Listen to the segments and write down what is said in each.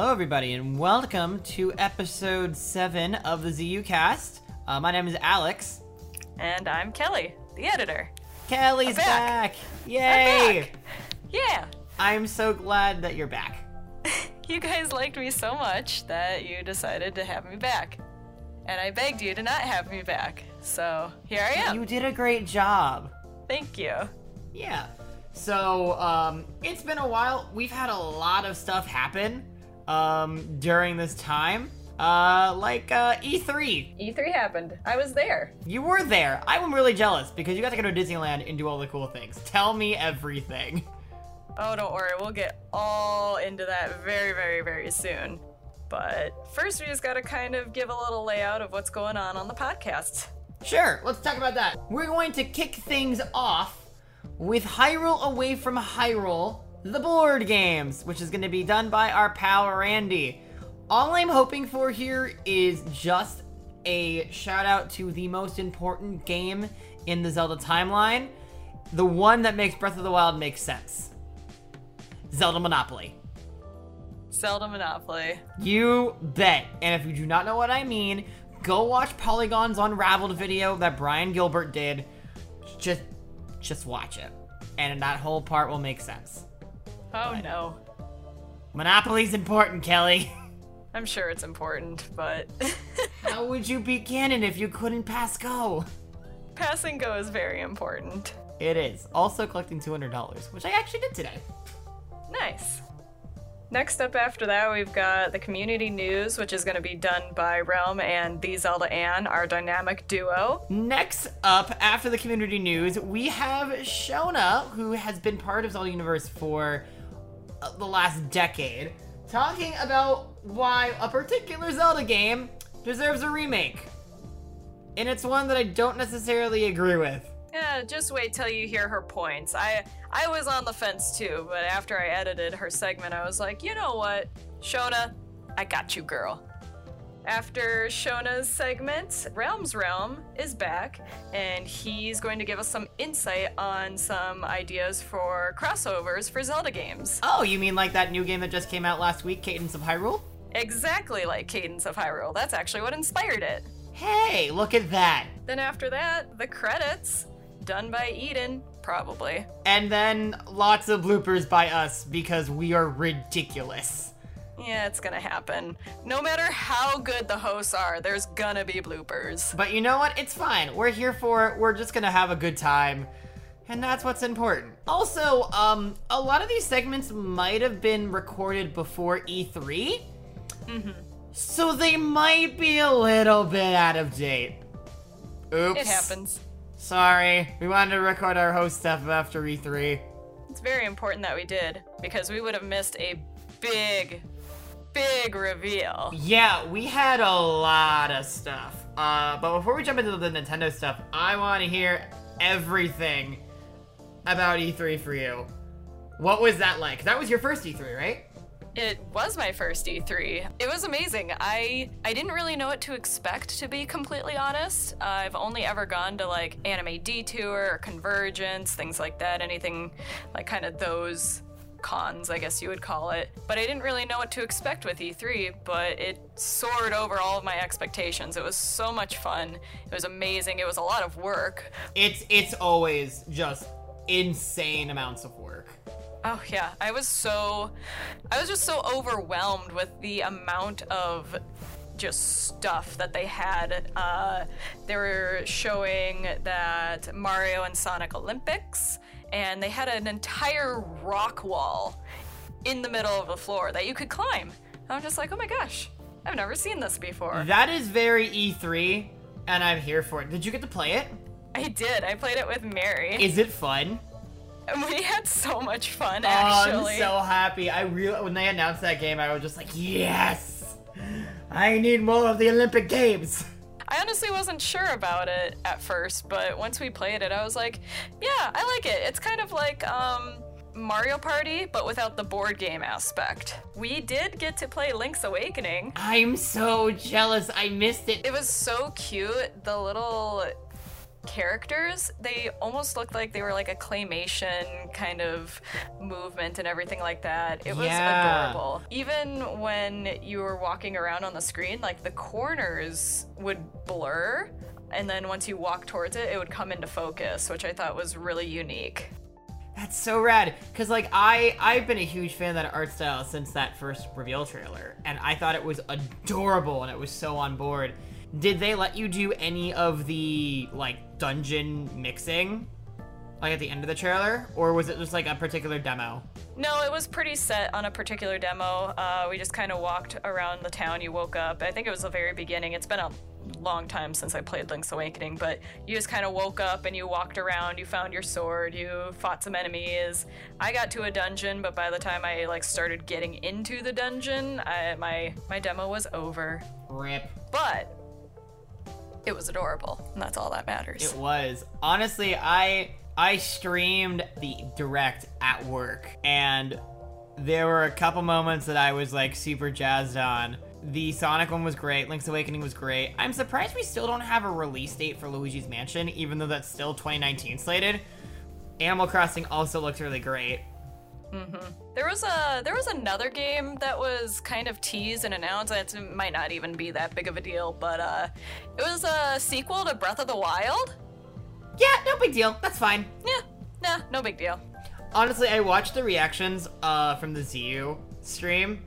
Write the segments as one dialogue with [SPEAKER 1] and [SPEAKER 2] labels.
[SPEAKER 1] Hello, everybody, and welcome to episode 7 of the ZU Cast. My name is Alex.
[SPEAKER 2] And I'm Kelly, the editor.
[SPEAKER 1] Kelly's back! Yay!
[SPEAKER 2] I'm back. Yeah!
[SPEAKER 1] I'm so glad that you're back.
[SPEAKER 2] You guys liked me so much that you decided to have me back. And I begged you to not have me back. So, here I am.
[SPEAKER 1] You did a great job.
[SPEAKER 2] Thank you.
[SPEAKER 1] Yeah. So, it's been a while. We've had a lot of stuff happen, during this time. E3.
[SPEAKER 2] E3 happened. I was there.
[SPEAKER 1] You were there. I'm really jealous because you got to go to Disneyland and do all the cool things. Tell me everything.
[SPEAKER 2] Oh, don't worry. We'll get all into that very, very, very soon. But first, we just gotta kind of give a little layout of what's going on the podcast.
[SPEAKER 1] Sure, let's talk about that. We're going to kick things off with Hyrule Away from Hyrule, the board games, which is going to be done by our pal Randy. All I'm hoping for here is just a shout out to the most important game in the Zelda timeline, the one that makes Breath of the Wild make sense. Zelda Monopoly.
[SPEAKER 2] Zelda Monopoly.
[SPEAKER 1] You bet. And if you do not know what I mean, go watch Polygon's Unraveled video that Brian Gilbert did. Just watch it. And that whole part will make sense.
[SPEAKER 2] Oh, no.
[SPEAKER 1] Monopoly's important, Kelly.
[SPEAKER 2] I'm sure it's important, but...
[SPEAKER 1] How would you beat Ganon if you couldn't pass go?
[SPEAKER 2] Passing go is very important.
[SPEAKER 1] It is. Also collecting $200, which I actually did today.
[SPEAKER 2] Nice. Next up after that, we've got the community news, which is going to be done by Realm and the Zelda Ann, our dynamic duo.
[SPEAKER 1] Next up, after the community news, we have Shona, who has been part of Zelda Universe for the last decade, talking about why a particular Zelda game deserves a remake. And it's one that I don't necessarily agree with.
[SPEAKER 2] Yeah, just wait till you hear her points. I was on the fence too, but after I edited her segment, I was like, you know what, Shona, I got you, girl. After Shona's segment, Realm's Realm is back, and he's going to give us some insight on some ideas for crossovers for Zelda games.
[SPEAKER 1] Oh, you mean like that new game that just came out last week, Cadence of Hyrule?
[SPEAKER 2] Exactly like Cadence of Hyrule. That's actually what inspired it.
[SPEAKER 1] Hey, look at that.
[SPEAKER 2] Then after that, the credits, done by Eden, probably.
[SPEAKER 1] And then lots of bloopers by us because we are ridiculous.
[SPEAKER 2] Yeah, it's gonna happen. No matter how good the hosts are, there's gonna be bloopers.
[SPEAKER 1] But you know what? It's fine. We're here for it. We're just gonna have a good time. And that's what's important. Also, a lot of these segments might have been recorded before E3.
[SPEAKER 2] Mm-hmm.
[SPEAKER 1] So they might be a little bit out of date. Oops.
[SPEAKER 2] It happens.
[SPEAKER 1] Sorry. We wanted to record our host stuff after E3.
[SPEAKER 2] It's very important that we did, because we would have missed a big reveal.
[SPEAKER 1] Yeah, we had a lot of stuff. But before we jump into the Nintendo stuff, I want to hear everything about E3 for you. What was that like? That was your first E3, right?
[SPEAKER 2] It was my first E3. It was amazing. I didn't really know what to expect, to be completely honest. I've only ever gone to like Anime Detour or Convergence, things like that, anything like kind of those cons, I guess you would call it. But I didn't really know what to expect with E3, but it soared over all of my expectations. It was so much fun. It was amazing. It was a lot of work.
[SPEAKER 1] It's always just insane amounts of work.
[SPEAKER 2] Oh yeah, I was just so overwhelmed with the amount of just stuff that they had. They were showing that Mario and Sonic Olympics, and they had an entire rock wall in the middle of the floor that you could climb. And I'm just like, oh my gosh, I've never seen this before.
[SPEAKER 1] That is very E3, and I'm here for it. Did you get to play it?
[SPEAKER 2] I did. I played it with Mary.
[SPEAKER 1] Is it fun?
[SPEAKER 2] We had so much fun, actually.
[SPEAKER 1] I'm so happy. When they announced that game, I was just like, yes! I need more of the Olympic Games!
[SPEAKER 2] I honestly wasn't sure about it at first, but once we played it, I was like, yeah, I like it. It's kind of like Mario Party, but without the board game aspect. We did get to play Link's Awakening.
[SPEAKER 1] I'm so jealous. I missed it.
[SPEAKER 2] It was so cute. The little characters, they almost looked like they were like a claymation kind of movement and everything like that. It was adorable. Even when you were walking around on the screen, like the corners would blur, and then once you walk towards it, it would come into focus, which I thought was really unique.
[SPEAKER 1] That's so rad, because like I've been a huge fan of that art style since that first reveal trailer, and I thought it was adorable and it was so on board. Did they let you do any of the like dungeon mixing like at the end of the trailer, or was it just like a particular demo?
[SPEAKER 2] No, it was pretty set on a particular demo. We just kind of walked around the town. You woke up. I think it was the very beginning. It's been a long time since I played Link's Awakening, but you just kind of woke up and you walked around. You found your sword. You fought some enemies. I got to a dungeon, but by the time I like started getting into the dungeon, my demo was over.
[SPEAKER 1] Rip.
[SPEAKER 2] But it was adorable, and that's all that matters.
[SPEAKER 1] It was. Honestly, I streamed the Direct at work, and there were a couple moments that I was like super jazzed on. The Sonic one was great. Link's Awakening was great. I'm surprised we still don't have a release date for Luigi's Mansion, even though that's still 2019 slated. Animal Crossing also looks really great.
[SPEAKER 2] There was another game that was kind of teased and announced. It might not even be that big of a deal, but it was a sequel to Breath of the Wild.
[SPEAKER 1] Yeah, no big deal. That's fine.
[SPEAKER 2] Yeah, nah, no big deal.
[SPEAKER 1] Honestly, I watched the reactions from the ZU stream,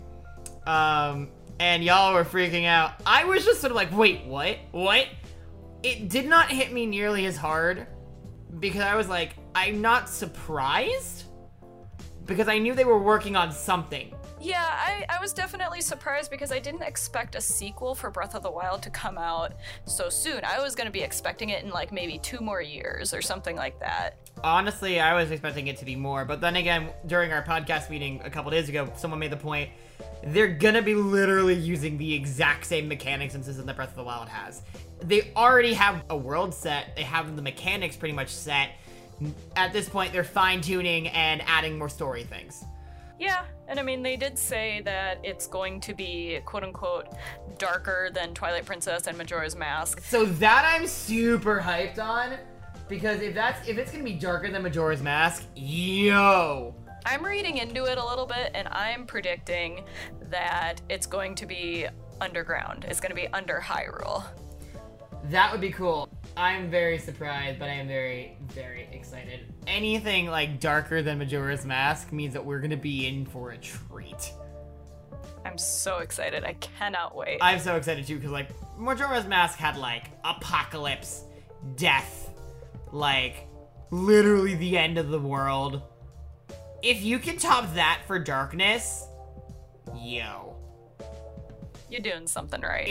[SPEAKER 1] and y'all were freaking out. I was just sort of like, wait, what? What? It did not hit me nearly as hard, because I was like, I'm not surprised, because I knew they were working on something.
[SPEAKER 2] Yeah, I was definitely surprised because I didn't expect a sequel for Breath of the Wild to come out so soon. I was going to be expecting it in like maybe 2 more years or something like that.
[SPEAKER 1] Honestly, I was expecting it to be more, but then again, during our podcast meeting a couple days ago, someone made the point, they're gonna be literally using the exact same mechanics and system that Breath of the Wild has. They already have a world set, they have the mechanics pretty much set. At this point, they're fine-tuning and adding more story things.
[SPEAKER 2] Yeah, and I mean, they did say that it's going to be, quote-unquote, darker than Twilight Princess and Majora's Mask.
[SPEAKER 1] So that I'm super hyped on, because if it's gonna be darker than Majora's Mask, yo!
[SPEAKER 2] I'm reading into it a little bit, and I'm predicting that it's going to be underground. It's going to be under Hyrule.
[SPEAKER 1] That would be cool. I'm very surprised, but I am very, very excited. Anything like darker than Majora's Mask means that we're gonna be in for a treat.
[SPEAKER 2] I'm so excited. I cannot wait.
[SPEAKER 1] I'm so excited too, because like Majora's Mask had like apocalypse, death, like literally the end of the world. If you can top that for darkness, yo.
[SPEAKER 2] You're doing something right.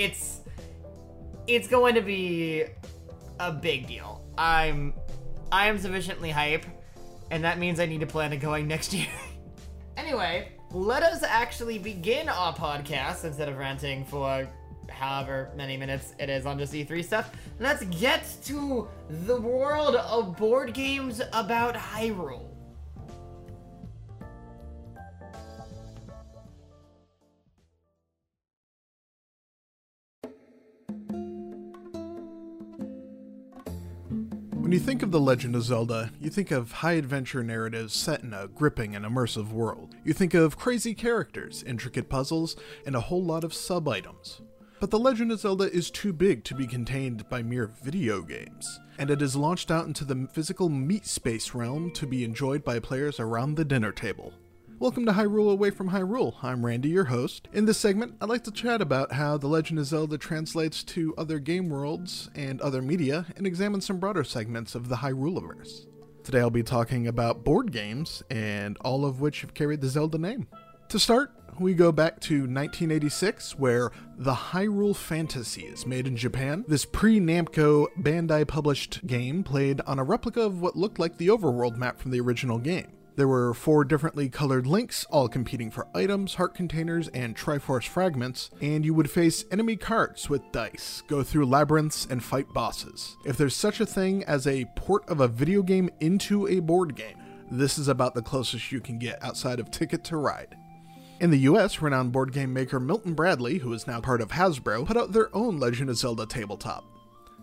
[SPEAKER 1] It's going to be a big deal. I am sufficiently hype, and that means I need to plan on going next year. Anyway, let us actually begin our podcast instead of ranting for however many minutes it is on just E3 stuff. Let's get to the world of board games about Hyrule.
[SPEAKER 3] When you think of The Legend of Zelda, you think of high-adventure narratives set in a gripping and immersive world. You think of crazy characters, intricate puzzles, and a whole lot of sub-items. But The Legend of Zelda is too big to be contained by mere video games, and it is launched out into the physical meat space realm to be enjoyed by players around the dinner table. Welcome to Hyrule Away from Hyrule. I'm Randy, your host. In this segment, I'd like to chat about how The Legend of Zelda translates to other game worlds and other media, and examine some broader segments of the Hyruleverse. Today I'll be talking about board games, and all of which have carried the Zelda name. To start, we go back to 1986, where the Hyrule Fantasy is made in Japan. This pre-Namco Bandai published game played on a replica of what looked like the overworld map from the original game. There were 4 differently colored links, all competing for items, heart containers, and Triforce fragments, and you would face enemy cards with dice, go through labyrinths, and fight bosses. If there's such a thing as a port of a video game into a board game, this is about the closest you can get outside of Ticket to Ride. In the US, renowned board game maker Milton Bradley, who is now part of Hasbro, put out their own Legend of Zelda tabletop.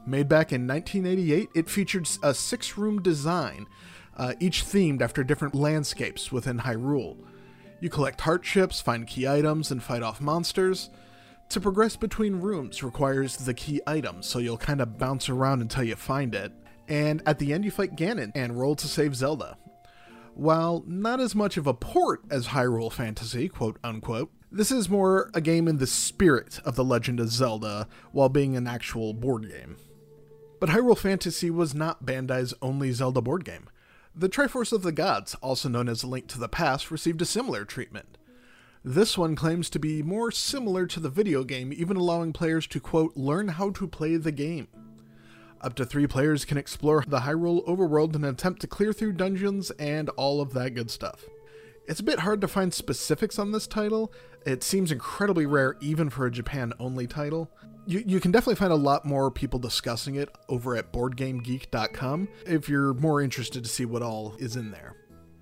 [SPEAKER 3] Made back in 1988, it featured a 6-room design, each themed after different landscapes within Hyrule. You collect heart chips, find key items, and fight off monsters. To progress between rooms requires the key item, so you'll kind of bounce around until you find it. And at the end you fight Ganon and roll to save Zelda. While not as much of a port as Hyrule Fantasy, quote unquote, this is more a game in the spirit of The Legend of Zelda, while being an actual board game. But Hyrule Fantasy was not Bandai's only Zelda board game. The Triforce of the Gods, also known as A Link to the Past, received a similar treatment. This one claims to be more similar to the video game, even allowing players to, quote, learn how to play the game. Up to 3 players can explore the Hyrule overworld and attempt to clear through dungeons and all of that good stuff. It's a bit hard to find specifics on this title. It seems incredibly rare even for a Japan-only title. You can definitely find a lot more people discussing it over at BoardGameGeek.com if you're more interested to see what all is in there.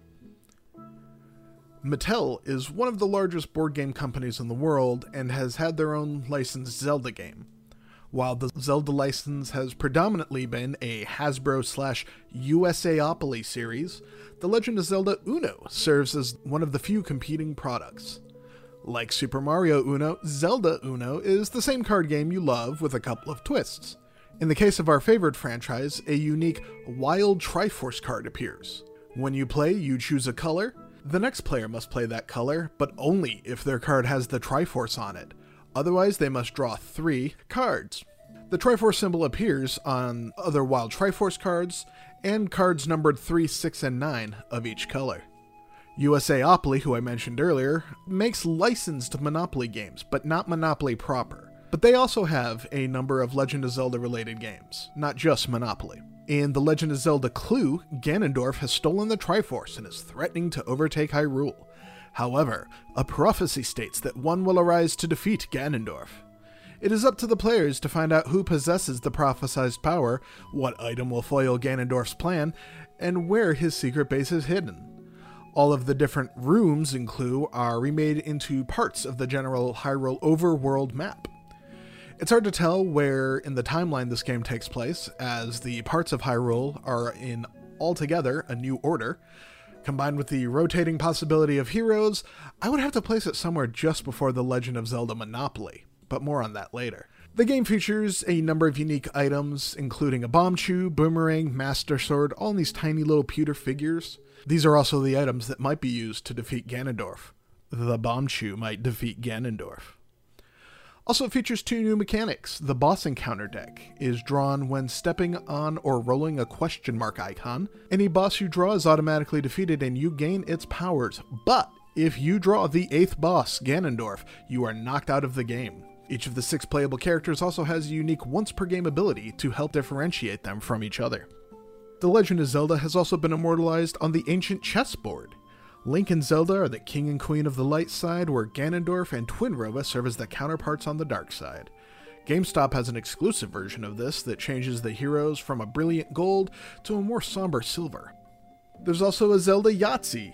[SPEAKER 3] Mattel is one of the largest board game companies in the world and has had their own licensed Zelda game. While the Zelda license has predominantly been a Hasbro/USAopoly series, The Legend of Zelda Uno serves as one of the few competing products. Like Super Mario Uno, Zelda Uno is the same card game you love with a couple of twists. In the case of our favorite franchise, a unique Wild Triforce card appears. When you play, you choose a color. The next player must play that color, but only if their card has the Triforce on it. Otherwise, they must draw 3 cards. The Triforce symbol appears on other Wild Triforce cards, and cards numbered 3, 6, and 9 of each color. USAopoly, who I mentioned earlier, makes licensed Monopoly games, but not Monopoly proper. But they also have a number of Legend of Zelda related games, not just Monopoly. In The Legend of Zelda Clue, Ganondorf has stolen the Triforce and is threatening to overtake Hyrule. However, a prophecy states that one will arise to defeat Ganondorf. It is up to the players to find out who possesses the prophesized power, what item will foil Ganondorf's plan, and where his secret base is hidden. All of the different rooms in Clue are remade into parts of the general Hyrule overworld map. It's hard to tell where in the timeline this game takes place, as the parts of Hyrule are in altogether a new order. Combined with the rotating possibility of heroes, I would have to place it somewhere just before The Legend of Zelda Monopoly, but more on that later. The game features a number of unique items, including a Bombchu, Boomerang, Master Sword, all in these tiny little pewter figures. These are also the items that might be used to defeat Ganondorf. The Bombchu might defeat Ganondorf. Also, it features 2 new mechanics. The boss encounter deck is drawn when stepping on or rolling a question mark icon. Any boss you draw is automatically defeated and you gain its powers. But if you draw the 8th boss, Ganondorf, you are knocked out of the game. Each of the 6 playable characters also has a unique once per game ability to help differentiate them from each other. The Legend of Zelda has also been immortalized on the ancient chessboard. Link and Zelda are the king and queen of the light side, where Ganondorf and Twinrova serve as the counterparts on the dark side. GameStop has an exclusive version of this that changes the heroes from a brilliant gold to a more somber silver. There's also a Zelda Yahtzee,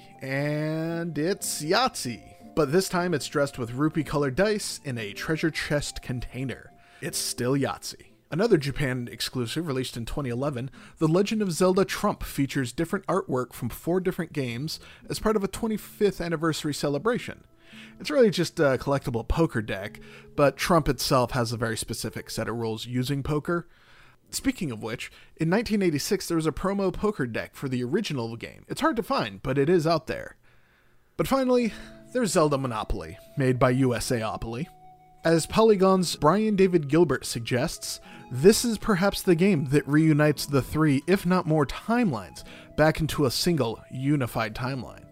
[SPEAKER 3] and it's Yahtzee, but this time it's dressed with rupee-colored dice in a treasure chest container. It's still Yahtzee. Another Japan exclusive released in 2011, The Legend of Zelda Trump features different artwork from 4 different games as part of a 25th anniversary celebration. It's really just a collectible poker deck, but Trump itself has a very specific set of rules using poker. Speaking of which, in 1986 there was a promo poker deck for the original game. It's hard to find, but it is out there. But finally, there's Zelda Monopoly, made by USAopoly. As Polygon's Brian David Gilbert suggests, this is perhaps the game that reunites the 3, if not more, timelines back into a single, unified timeline.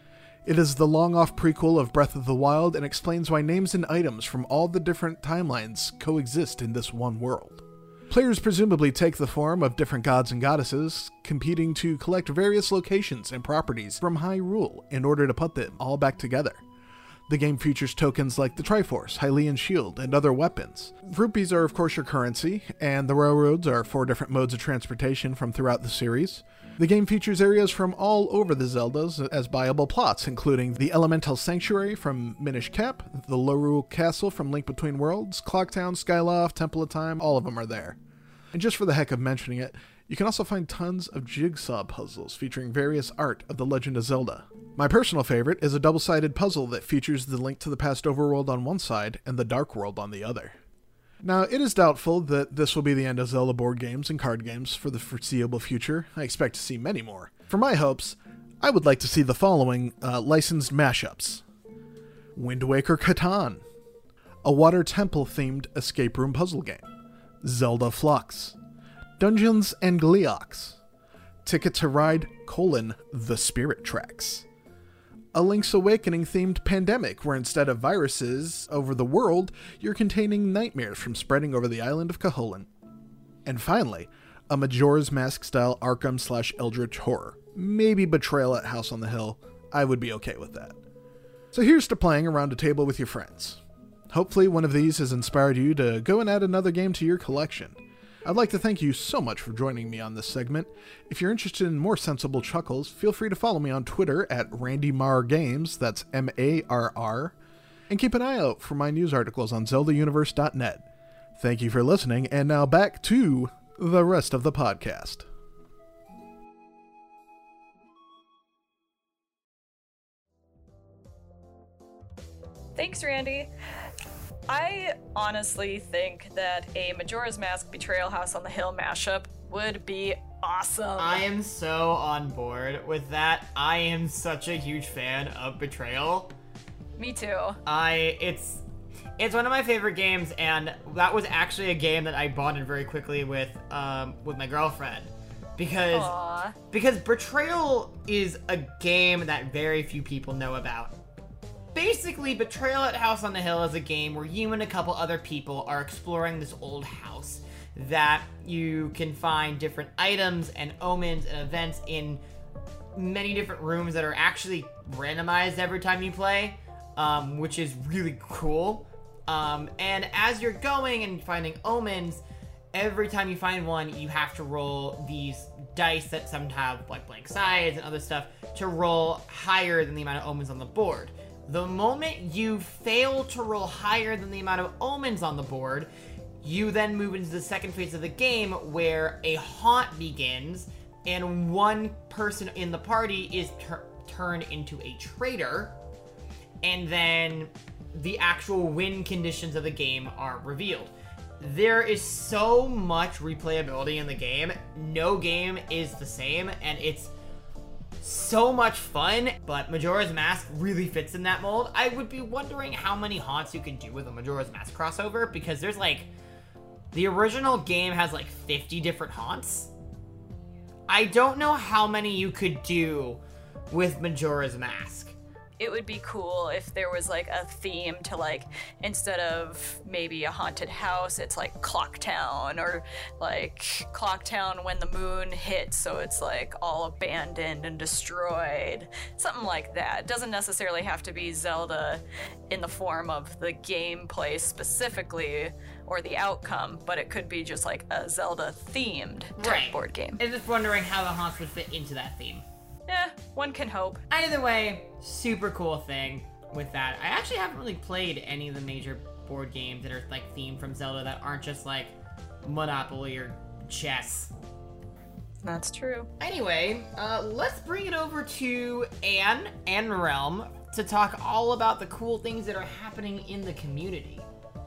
[SPEAKER 3] It is the long-off prequel of Breath of the Wild and explains why names and items from all the different timelines coexist in this one world. Players presumably take the form of different gods and goddesses, competing to collect various locations and properties from Hyrule in order to put them all back together. The game features tokens like the Triforce, Hylian Shield, and other weapons. Rupees are of course your currency, and the railroads are 4 different modes of transportation from throughout the series. The game features areas from all over the Zeldas as buyable plots, including the Elemental Sanctuary from Minish Cap, the Lorule Castle from Link Between Worlds, Clocktown, Skyloft, Temple of Time, all of them are there. And just for the heck of mentioning it, you can also find tons of jigsaw puzzles featuring various art of The Legend of Zelda. My personal favorite is a double-sided puzzle that features the Link to the Past overworld on one side and the Dark World on the other. Now, it is doubtful that this will be the end of Zelda board games and card games for the foreseeable future. I expect to see many more. For my hopes, I would like to see the following licensed mashups. Wind Waker Catan, a water temple-themed escape room puzzle game. Zelda Flux, Dungeons and Gleeox, Ticket to Ride: The Spirit Tracks, a Link's Awakening themed pandemic where instead of viruses over the world, you're containing nightmares from spreading over the island of Koholint. And finally, a Majora's Mask style Arkham/Eldritch horror. Maybe Betrayal at House on the Hill. I would be okay with that. So here's to playing around a table with your friends. Hopefully one of these has inspired you to go and add another game to your collection. I'd like to thank you so much for joining me on this segment. If you're interested in more sensible chuckles, feel free to follow me on Twitter at RandyMarrGames, that's M-A-R-R, and keep an eye out for my news articles on ZeldaUniverse.net. Thank you for listening, and now back to the rest of the podcast.
[SPEAKER 2] Thanks, Randy. I honestly think that a Majora's Mask Betrayal House on the Hill mashup would be awesome.
[SPEAKER 1] I am so on board with that. I am such a huge fan of Betrayal.
[SPEAKER 2] Me too.
[SPEAKER 1] It's one of my favorite games, and that was actually a game that I bonded very quickly with my girlfriend. Because Betrayal is a game that very few people know about. Basically, Betrayal at House on the Hill is a game where you and a couple other people are exploring this old house that you can find different items and omens and events in many different rooms that are actually randomized every time you play, which is really cool. And as you're going and finding omens, every time you find one, you have to roll these dice that some have like blank sides and other stuff to roll higher than the amount of omens on the board. The moment you fail to roll higher than the amount of omens on the board, you then move into the second phase of the game where a haunt begins and one person in the party is turned into a traitor, and then the actual win conditions of the game are revealed. There is so much replayability in the game. No game is the same, and it's so much fun, but Majora's Mask really fits in that mold. I would be wondering how many haunts you could do with a Majora's Mask crossover, because there's like, the original game has like 50 different haunts. I don't know how many you could do with Majora's Mask.
[SPEAKER 2] It would be cool if there was like a theme to, like, instead of maybe a haunted house, it's like Clocktown, or like Clocktown when the moon hits, so it's like all abandoned and destroyed. Something like that. It doesn't necessarily have to be Zelda in the form of the gameplay specifically or the outcome, but it could be just like a Zelda themed type board game.
[SPEAKER 1] I'm just wondering how the haunts would fit into that theme.
[SPEAKER 2] Yeah, one can hope.
[SPEAKER 1] Either way, super cool thing with that. I actually haven't really played any of the major board games that are like themed from Zelda that aren't just like Monopoly or chess.
[SPEAKER 2] That's true.
[SPEAKER 1] Anyway, let's bring it over to Anne and Realm to talk all about the cool things that are happening in the community.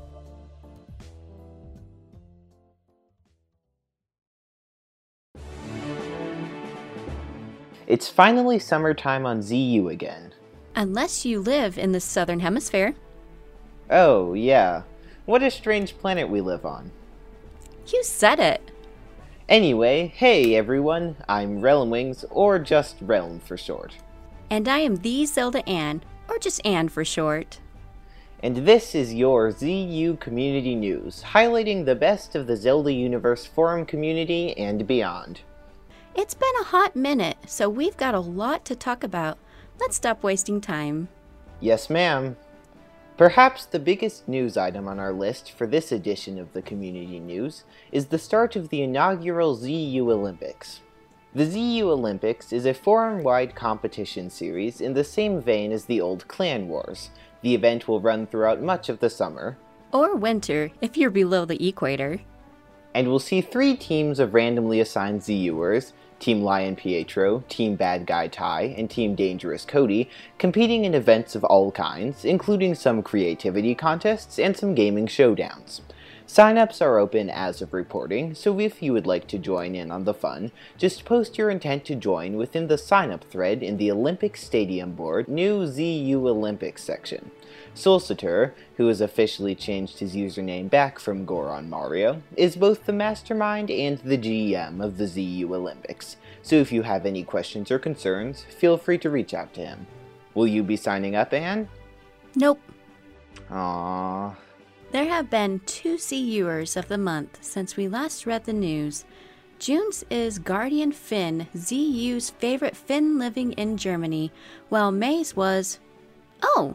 [SPEAKER 4] It's finally summertime on ZU again.
[SPEAKER 5] Unless you live in the southern hemisphere.
[SPEAKER 4] Oh, yeah. What a strange planet we live on.
[SPEAKER 5] You said it.
[SPEAKER 4] Anyway, hey everyone, I'm Realmwings, or just Realm for short.
[SPEAKER 5] And I am the Zelda Anne, or just Anne for short.
[SPEAKER 4] And this is your ZU Community News, highlighting the best of the Zelda Universe forum community and beyond.
[SPEAKER 5] It's been a hot minute, so we've got a lot to talk about. Let's stop wasting time.
[SPEAKER 4] Yes, ma'am. Perhaps the biggest news item on our list for this edition of the Community News is the start of the inaugural ZU Olympics. The ZU Olympics is a forum-wide competition series in the same vein as the old Clan Wars. The event will run throughout much of the summer.
[SPEAKER 5] Or winter, if you're below the equator.
[SPEAKER 4] and we'll see 3 teams of randomly assigned ZUers, Team Lion Pietro, Team Bad Guy Ty, and Team Dangerous Cody, competing in events of all kinds, including some creativity contests and some gaming showdowns. Sign-ups are open as of reporting, so if you would like to join in on the fun, just post your intent to join within the sign-up thread in the Olympic Stadium Board new ZU Olympics section. Solcitor, who has officially changed his username back from Goron Mario, is both the mastermind and the GM of the ZU Olympics, so if you have any questions or concerns, feel free to reach out to him. Will you be signing up, Anne?
[SPEAKER 5] Nope.
[SPEAKER 4] Aww.
[SPEAKER 5] There have been 2 ZUers of the month since we last read the news. June's is Guardian Finn, ZU's favorite Finn living in Germany, while May's was... Oh!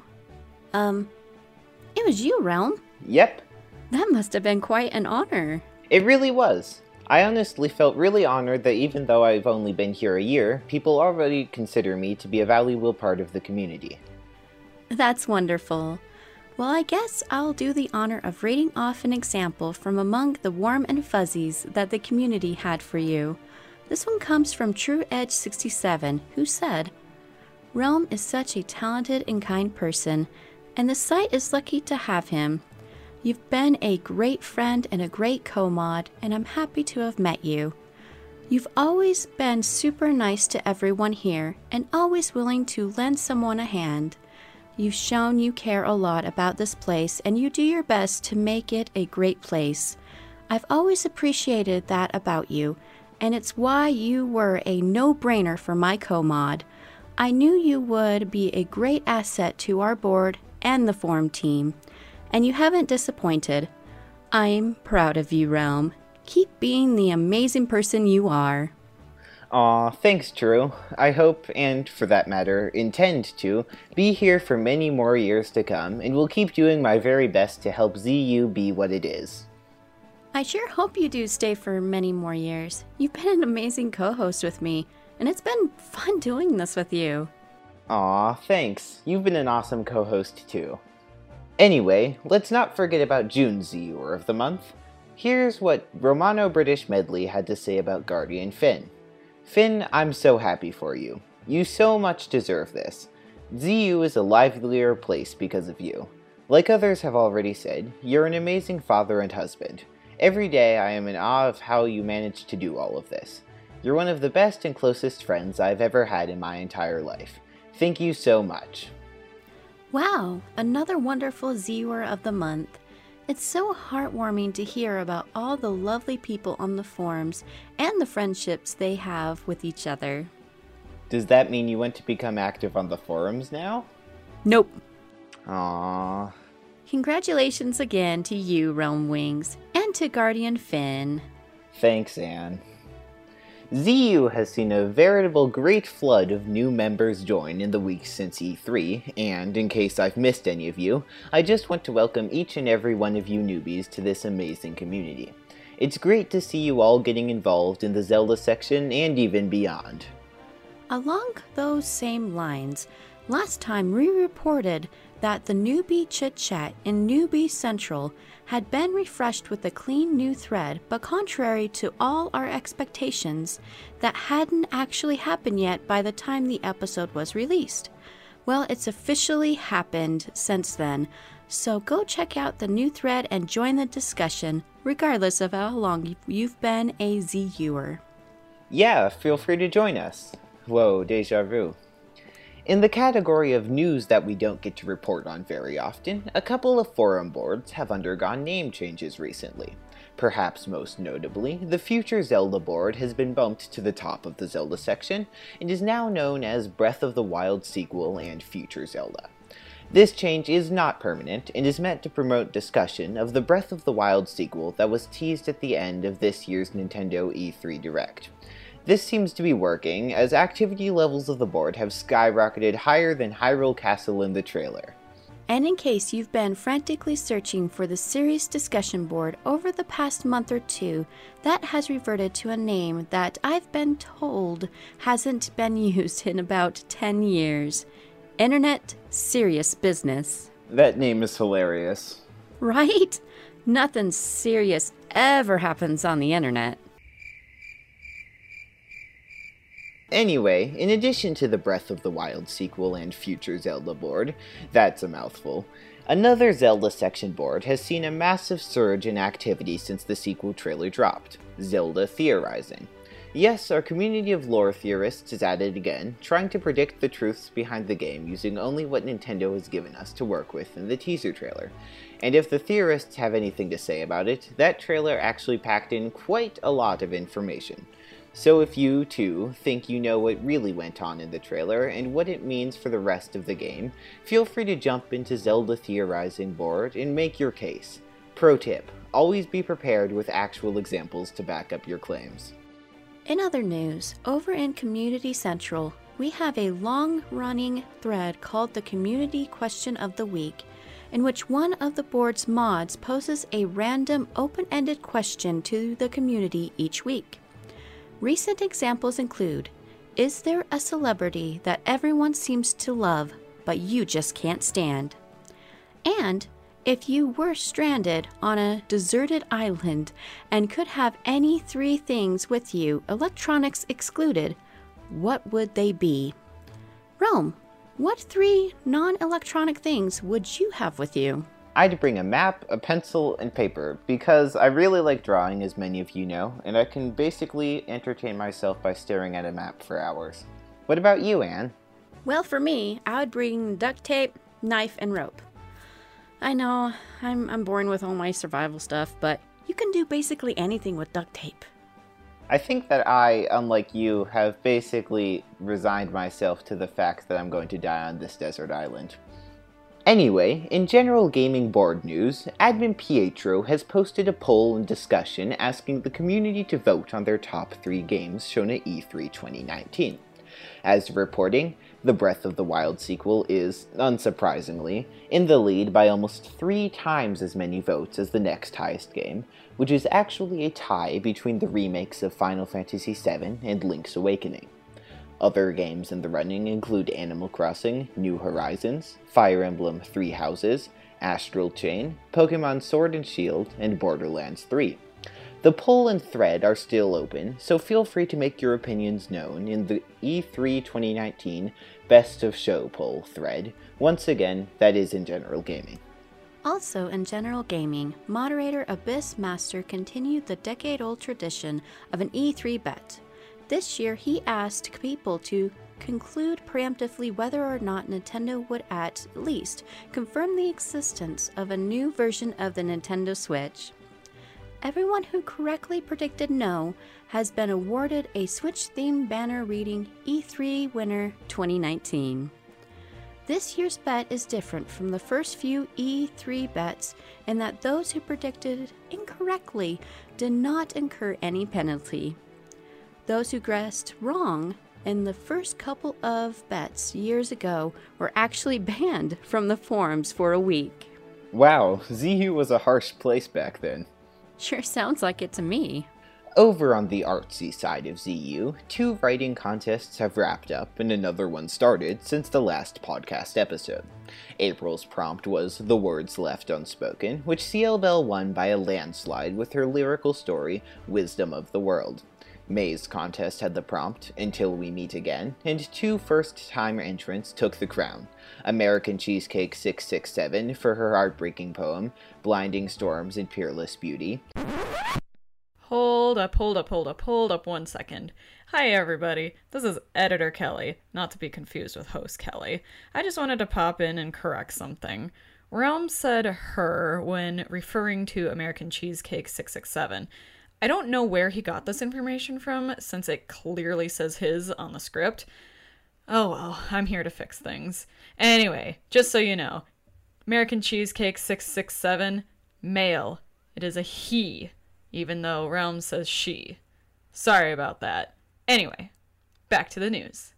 [SPEAKER 5] It was you, Realm.
[SPEAKER 4] Yep.
[SPEAKER 5] That must have been quite an honor.
[SPEAKER 4] It really was. I honestly felt really honored that even though I've only been here a year, people already consider me to be a valuable part of the community.
[SPEAKER 5] That's wonderful. Well, I guess I'll do the honor of reading off an example from among the warm and fuzzies that the community had for you. This one comes from TrueEdge67, who said, Realm is such a talented and kind person, and the site is lucky to have him. You've been a great friend and a great co-mod, and I'm happy to have met you. You've always been super nice to everyone here, and always willing to lend someone a hand. You've shown you care a lot about this place, and you do your best to make it a great place. I've always appreciated that about you, and it's why you were a no-brainer for my co-mod. I knew you would be a great asset to our board and the forum team, and you haven't disappointed. I'm proud of you, Realm. Keep being the amazing person you are.
[SPEAKER 4] Aw, thanks, True. I hope, and for that matter, intend to, be here for many more years to come, and will keep doing my very best to help ZU be what it is.
[SPEAKER 5] I sure hope you do stay for many more years. You've been an amazing co-host with me, and it's been fun doing this with you.
[SPEAKER 4] Aw, thanks. You've been an awesome co-host too. Anyway, let's not forget about June's ZUer of the month. Here's what Romano-British Medley had to say about Guardian Finn. Finn, I'm so happy for you. You so much deserve this. ZU is a livelier place because of you. Like others have already said, you're an amazing father and husband. Every day I am in awe of how you managed to do all of this. You're one of the best and closest friends I've ever had in my entire life. Thank you so much.
[SPEAKER 5] Wow, another wonderful ZUer of the month. It's so heartwarming to hear about all the lovely people on the forums and the friendships they have with each other.
[SPEAKER 4] Does that mean you want to become active on the forums now?
[SPEAKER 5] Nope.
[SPEAKER 4] Aww.
[SPEAKER 5] Congratulations again to you, Realm Wings, and to Guardian Finn.
[SPEAKER 4] Thanks, Anne. ZU has seen a veritable great flood of new members join in the weeks since E3, and in case I've missed any of you, I just want to welcome each and every one of you newbies to this amazing community. It's great to see you all getting involved in the Zelda section and even beyond.
[SPEAKER 5] Along those same lines, last time we reported that the Newbie Chit Chat in Newbie Central had been refreshed with a clean new thread, but contrary to all our expectations, that hadn't actually happened yet by the time the episode was released. Well, it's officially happened since then, so go check out the new thread and join the discussion, regardless of how long you've been a ZUer.
[SPEAKER 4] Yeah, feel free to join us. Whoa, deja vu. In the category of news that we don't get to report on very often, a couple of forum boards have undergone name changes recently. Perhaps most notably, the Future Zelda board has been bumped to the top of the Zelda section, and is now known as Breath of the Wild Sequel and Future Zelda. This change is not permanent, and is meant to promote discussion of the Breath of the Wild sequel that was teased at the end of this year's Nintendo E3 Direct. This seems to be working, as activity levels of the board have skyrocketed higher than Hyrule Castle in the trailer.
[SPEAKER 5] And in case you've been frantically searching for the serious discussion board over the past month or two, that has reverted to a name that I've been told hasn't been used in about 10 years. Internet Serious Business.
[SPEAKER 4] That name is hilarious.
[SPEAKER 5] Right? Nothing serious ever happens on the internet.
[SPEAKER 4] Anyway, in addition to the Breath of the Wild sequel and future Zelda board, that's a mouthful, another Zelda section board has seen a massive surge in activity since the sequel trailer dropped, Zelda Theorizing. Yes, our community of lore theorists is at it again, trying to predict the truths behind the game using only what Nintendo has given us to work with in the teaser trailer. And if the theorists have anything to say about it, that trailer actually packed in quite a lot of information. So if you, too, think you know what really went on in the trailer and what it means for the rest of the game, feel free to jump into Zelda Theorizing board and make your case. Pro tip, always be prepared with actual examples to back up your claims.
[SPEAKER 5] In other news, over in Community Central, we have a long-running thread called the Community Question of the Week, in which one of the board's mods poses a random open-ended question to the community each week. Recent examples include, is there a celebrity that everyone seems to love, but you just can't stand? And, if you were stranded on a deserted island and could have any 3 things with you, electronics excluded, what would they be? Rome, what 3 non-electronic things would you have with you?
[SPEAKER 4] I'd bring a map, a pencil, and paper, because I really like drawing, as many of you know, and I can basically entertain myself by staring at a map for hours. What about you, Anne?
[SPEAKER 5] Well, for me, I would bring duct tape, knife, and rope. I know, I'm boring with all my survival stuff, but you can do basically anything with duct tape.
[SPEAKER 4] I think that I, unlike you, have basically resigned myself to the fact that I'm going to die on this desert island. Anyway, in general gaming board news, admin Pietro has posted a poll and discussion asking the community to vote on their top 3 games shown at E3 2019. As reporting, the Breath of the Wild sequel is, unsurprisingly, in the lead by almost 3 times as many votes as the next highest game, which is actually a tie between the remakes of Final Fantasy VII and Link's Awakening. Other games in the running include Animal Crossing, New Horizons, Fire Emblem 3 Houses, Astral Chain, Pokemon Sword and Shield, and Borderlands 3. The poll and thread are still open, so feel free to make your opinions known in the E3 2019 Best of Show poll thread. Once again, that is in general gaming.
[SPEAKER 5] Also in general gaming, moderator Abyss Master continued the decade-old tradition of an E3 bet. This year, he asked people to conclude preemptively whether or not Nintendo would at least confirm the existence of a new version of the Nintendo Switch. Everyone who correctly predicted no has been awarded a Switch-themed banner reading E3 Winner 2019. This year's bet is different from the first few E3 bets in that those who predicted incorrectly did not incur any penalty. Those who guessed wrong in the first couple of bets years ago were actually banned from the forums for a week.
[SPEAKER 4] Wow, ZU was a harsh place back then.
[SPEAKER 5] Sure sounds like it to me.
[SPEAKER 4] Over on the artsy side of ZU, 2 writing contests have wrapped up and another one started since the last podcast episode. April's prompt was The Words Left Unspoken, which CL Bell won by a landslide with her lyrical story, Wisdom of the World. May's contest had the prompt, Until We Meet Again, and 2 first-time entrants took the crown. American Cheesecake 667 for her heartbreaking poem, Blinding Storms and Peerless Beauty.
[SPEAKER 2] Hold up 1 second. Hi everybody, this is Editor Kelly, not to be confused with Host Kelly. I just wanted to pop in and correct something. Realm said her when referring to American Cheesecake 667. I don't know where he got this information from, since it clearly says his on the script. Oh well, I'm here to fix things. Anyway, just so you know, American Cheesecake 667, male. It is a he, even though Realm says she. Sorry about that. Anyway, back to the news.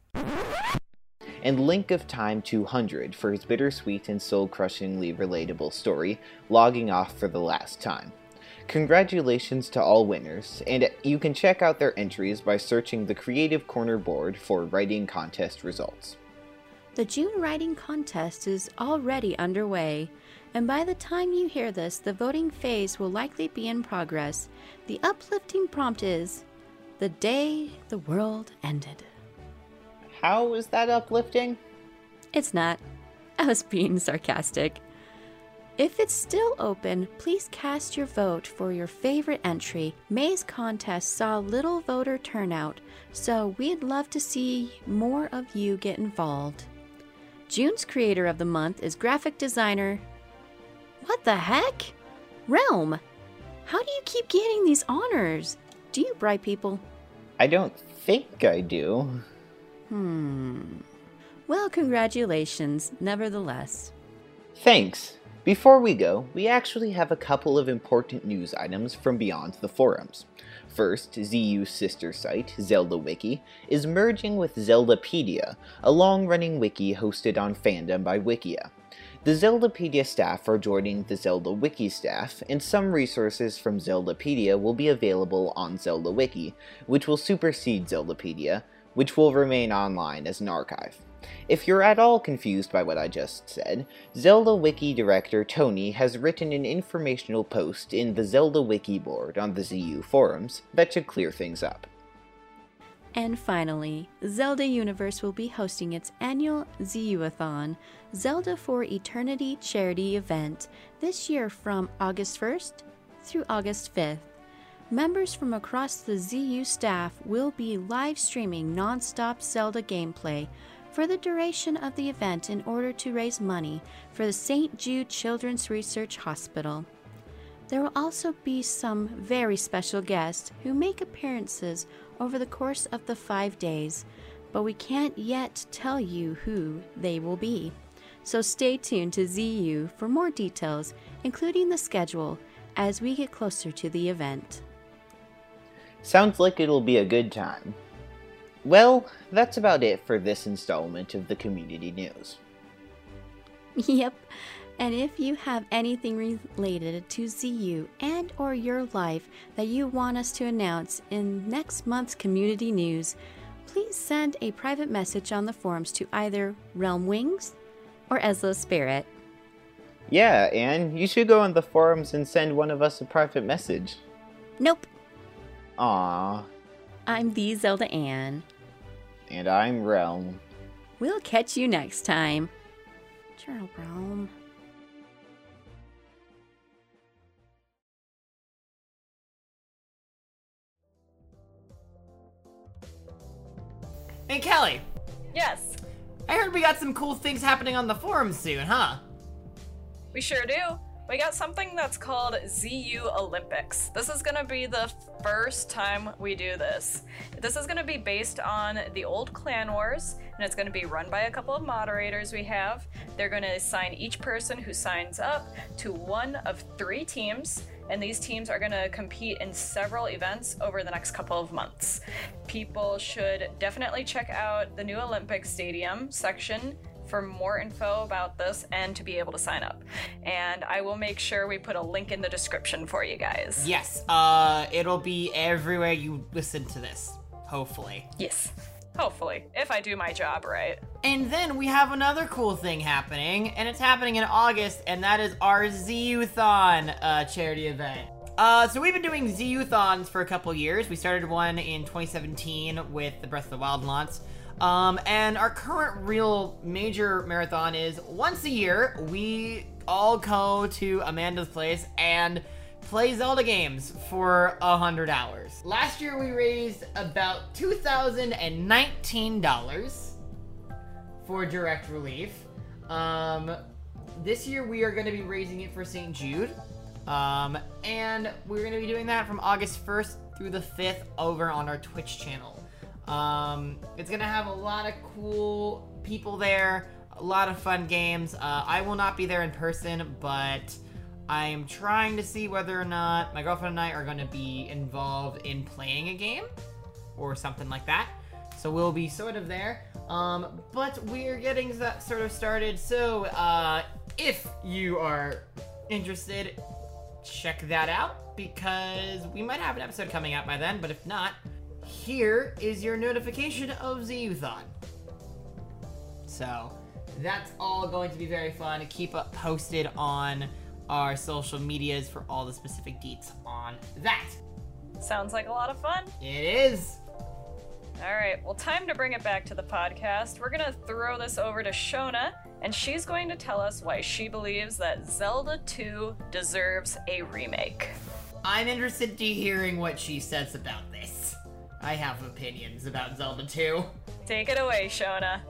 [SPEAKER 4] And Link of Time 200 for his bittersweet and soul-crushingly relatable story, logging off for the last time. Congratulations to all winners, and you can check out their entries by searching the Creative Corner board for writing contest results.
[SPEAKER 5] The June writing contest is already underway, and by the time you hear this, the voting phase will likely be in progress. The uplifting prompt is, "The day the world ended."
[SPEAKER 4] How is that uplifting?
[SPEAKER 5] It's not. I was being sarcastic. If it's still open, please cast your vote for your favorite entry. May's contest saw little voter turnout, so we'd love to see more of you get involved. June's creator of the month is graphic designer... What the heck? Realm! How do you keep getting these honors? Do you bribe people?
[SPEAKER 4] I don't think I do.
[SPEAKER 5] Well, congratulations, nevertheless.
[SPEAKER 4] Thanks. Before we go, we actually have a couple of important news items from beyond the forums. First, ZU's sister site, Zelda Wiki, is merging with Zeldapedia, a long-running wiki hosted on Fandom by Wikia. The Zeldapedia staff are joining the Zelda Wiki staff, and some resources from Zeldapedia will be available on Zelda Wiki, which will supersede Zeldapedia, which will remain online as an archive. If you're at all confused by what I just said, Zelda Wiki director Tony has written an informational post in the Zelda Wiki board on the ZU forums that should clear things up.
[SPEAKER 5] And finally, Zelda Universe will be hosting its annual ZU-a-thon, Zelda for Eternity charity event, this year from August 1st through August 5th. Members from across the ZU staff will be live streaming non-stop Zelda gameplay for the duration of the event in order to raise money for the St. Jude Children's Research Hospital. There will also be some very special guests who make appearances over the course of the 5 days, but we can't yet tell you who they will be. So stay tuned to ZU for more details, including the schedule, as we get closer to the event.
[SPEAKER 4] Sounds like it'll be a good time. Well, that's about it for this installment of the community news.
[SPEAKER 5] Yep, and if you have anything related to ZU and or your life that you want us to announce in next month's community news, please send a private message on the forums to either Realm Wings or Eslo Spirit.
[SPEAKER 4] Yeah, Anne, you should go on the forums and send one of us a private message.
[SPEAKER 5] Nope.
[SPEAKER 4] Aww.
[SPEAKER 5] I'm the Zelda Anne.
[SPEAKER 4] And I'm Realm.
[SPEAKER 5] We'll catch you next time. Journal Realm.
[SPEAKER 1] Hey, Kelly.
[SPEAKER 2] Yes,
[SPEAKER 1] I heard we got some cool things happening on the forum soon, huh?
[SPEAKER 2] we sure do. We got something that's called ZU Olympics. This is gonna be the first time we do this. This is gonna be based on the old Clan Wars, and it's gonna be run by a couple of moderators we have. They're gonna assign each person who signs up to one of 3 teams, and these teams are gonna compete in several events over the next couple of months. People should definitely check out the new Olympic Stadium section for more info about this and to be able to sign up. And I will make sure we put a link in the description for you guys.
[SPEAKER 1] Yes, it'll be everywhere you listen to this, hopefully.
[SPEAKER 2] Yes. Hopefully, if I do my job right.
[SPEAKER 1] And then we have another cool thing happening, and it's happening in August, and that is our ZU-thon charity event. So we've been doing ZU-thons for a couple years. We started one in 2017 with the Breath of the Wild launch. And our current real major marathon is once a year, we all go to Amanda's place and play Zelda games for 100 hours. Last year we raised about $2,019 for Direct Relief. This year we are going to be raising it for St. Jude. And we're going to be doing that from August 1st through the 5th over on our Twitch channel. It's gonna have a lot of cool people there, a lot of fun games. I will not be there in person, but I am trying to see whether or not my girlfriend and I are gonna be involved in playing a game or something like that. So we'll be sort of there. But we're getting that sort of started. So, if you are interested, check that out because we might have an episode coming out by then, but if not, here is your notification of ZU-thon. So, That's all going to be very fun. Keep up posted on our social medias for all the specific deets on that.
[SPEAKER 2] Sounds like a lot of fun.
[SPEAKER 1] It is.
[SPEAKER 2] All right, well, time to bring it back to the podcast. We're gonna throw this over to Shona, and she's going to tell us why she believes that Zelda 2 deserves a remake.
[SPEAKER 1] I'm interested in hearing what she says about this. I have opinions about Zelda 2.
[SPEAKER 2] Take it away, Shona.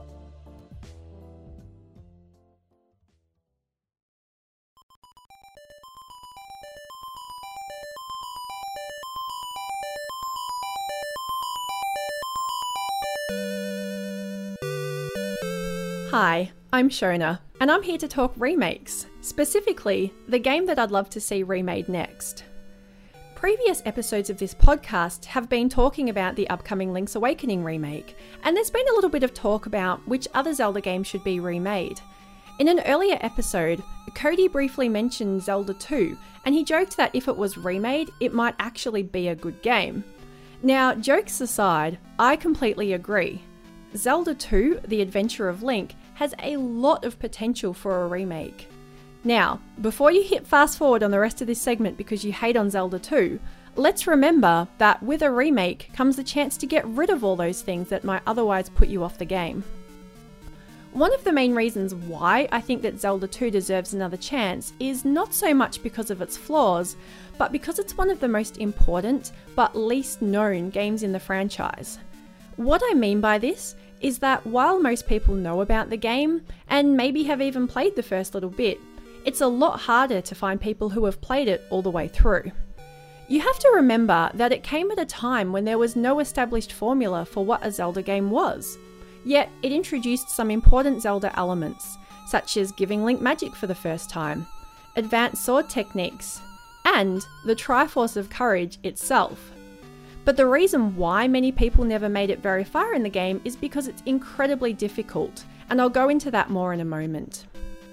[SPEAKER 6] Hi, I'm Shona, and I'm here to talk remakes, specifically the game that I'd love to see remade next. Previous episodes of this podcast have been talking about the upcoming Link's Awakening remake, and there's been a little bit of talk about which other Zelda games should be remade. In an earlier episode, Cody briefly mentioned Zelda 2, and he joked that if it was remade, it might actually be a good game. Now, jokes aside, I completely agree. Zelda 2, The Adventure of Link, has a lot of potential for a remake. Now, before you hit fast forward on the rest of this segment because you hate on Zelda 2, let's remember that with a remake comes the chance to get rid of all those things that might otherwise put you off the game. One of the main reasons why I think that Zelda 2 deserves another chance is not so much because of its flaws, but because it's one of the most important but least known games in the franchise. What I mean by this is that while most people know about the game, and maybe have even played the first little bit, it's a lot harder to find people who have played it all the way through. You have to remember that it came at a time when there was no established formula for what a Zelda game was, yet it introduced some important Zelda elements, such as giving Link magic for the first time, advanced sword techniques, and the Triforce of Courage itself. But the reason why many people never made it very far in the game is because it's incredibly difficult, and I'll go into that more in a moment.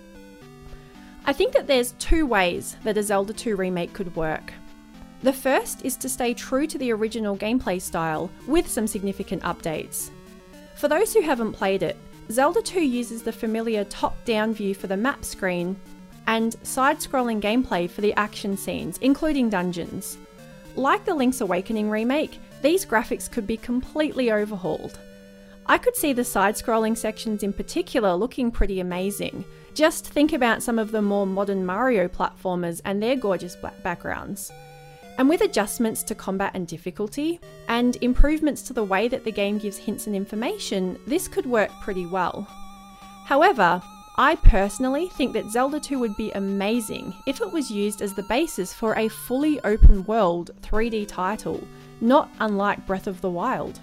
[SPEAKER 6] I think that there's two ways that a Zelda 2 remake could work. The first is to stay true to the original gameplay style with some significant updates. For those who haven't played it, Zelda 2 uses the familiar top-down view for the map screen and side-scrolling gameplay for the action scenes, including dungeons. Like the Link's Awakening remake, these graphics could be completely overhauled. I could see the side-scrolling sections in particular looking pretty amazing. Just think about some of the more modern Mario platformers and their gorgeous backgrounds. And with adjustments to combat and difficulty, and improvements to the way that the game gives hints and information, this could work pretty well. However, I personally think that Zelda 2 would be amazing if it was used as the basis for a fully open world 3D title, not unlike Breath of the Wild.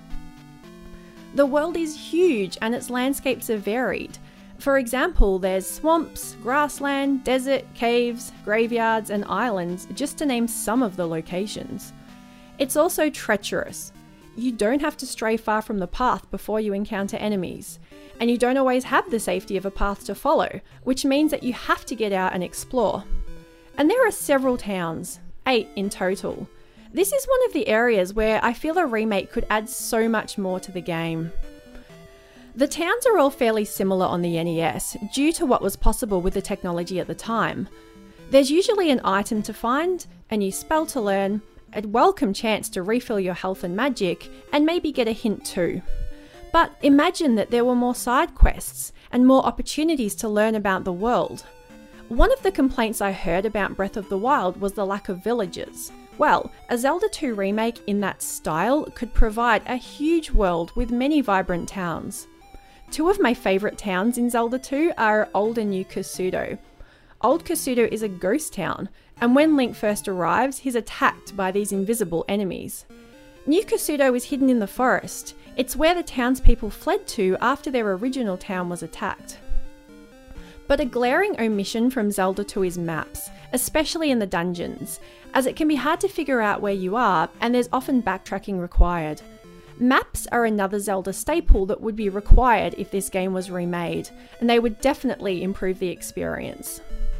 [SPEAKER 6] The world is huge and its landscapes are varied. For example, there's swamps, grassland, desert, caves, graveyards, and islands, just to name some of the locations. It's also treacherous. You don't have to stray far from the path before you encounter enemies, and you don't always have the safety of a path to follow, which means that you have to get out and explore. And there are several towns, 8 in total. This is one of the areas where I feel a remake could add so much more to the game. The towns are all fairly similar on the NES, due to what was possible with the technology at the time. There's usually an item to find, a new spell to learn, a welcome chance to refill your health and magic, and maybe get a hint too. But imagine that there were more side quests, and more opportunities to learn about the world. One of the complaints I heard about Breath of the Wild was the lack of villages. Well, a Zelda 2 remake in that style could provide a huge world with many vibrant towns. Two of my favourite towns in Zelda 2 are Old and New Kasuto. Old Kasuto is a ghost town, and when Link first arrives, he's attacked by these invisible enemies. New Kasuto is hidden in the forest. It's where the townspeople fled to after their original town was attacked. But a glaring omission from Zelda 2 is maps, especially in the dungeons, as it can be hard to figure out where you are, and there's often backtracking required. Maps are another Zelda staple that would be required if this game was remade, and they would definitely improve the experience.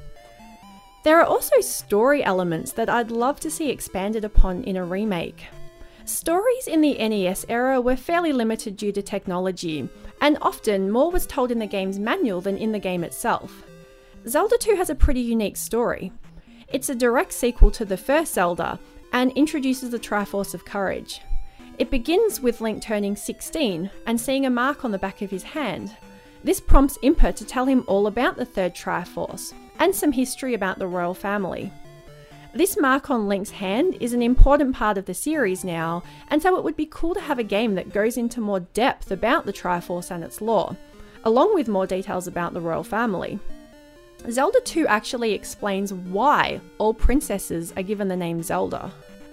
[SPEAKER 6] There are also story elements that I'd love to see expanded upon in a remake. Stories in the NES era were fairly limited due to technology, and often more was told in the game's manual than in the game itself. Zelda 2 has a pretty unique story. It's a direct sequel to the first Zelda, and introduces the Triforce of Courage. It begins with Link turning 16 and seeing a mark on the back of his hand. This prompts Impa to tell him all about the third Triforce, and some history about the royal family. This mark on Link's hand is an important part of the series now, and so it would be cool to have a game that goes into more depth about the Triforce and its lore, along with more details about the royal family. Zelda 2 actually explains why all princesses are given the name Zelda.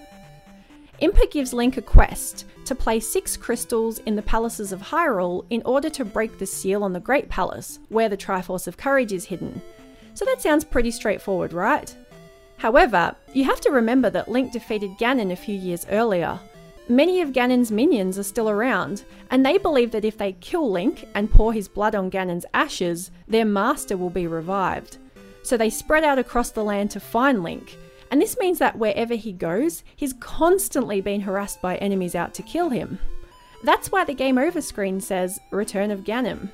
[SPEAKER 6] Impa gives Link a quest to place 6 crystals in the palaces of Hyrule in order to break the seal on the Great Palace, where the Triforce of Courage is hidden. So that sounds pretty straightforward, right? However, you have to remember that Link defeated Ganon a few years earlier. Many of Ganon's minions are still around, and they believe that if they kill Link and pour his blood on Ganon's ashes, their master will be revived. So they spread out across the land to find Link, and this means that wherever he goes, he's constantly being harassed by enemies out to kill him. That's why the Game Over screen says, Return of Ganon.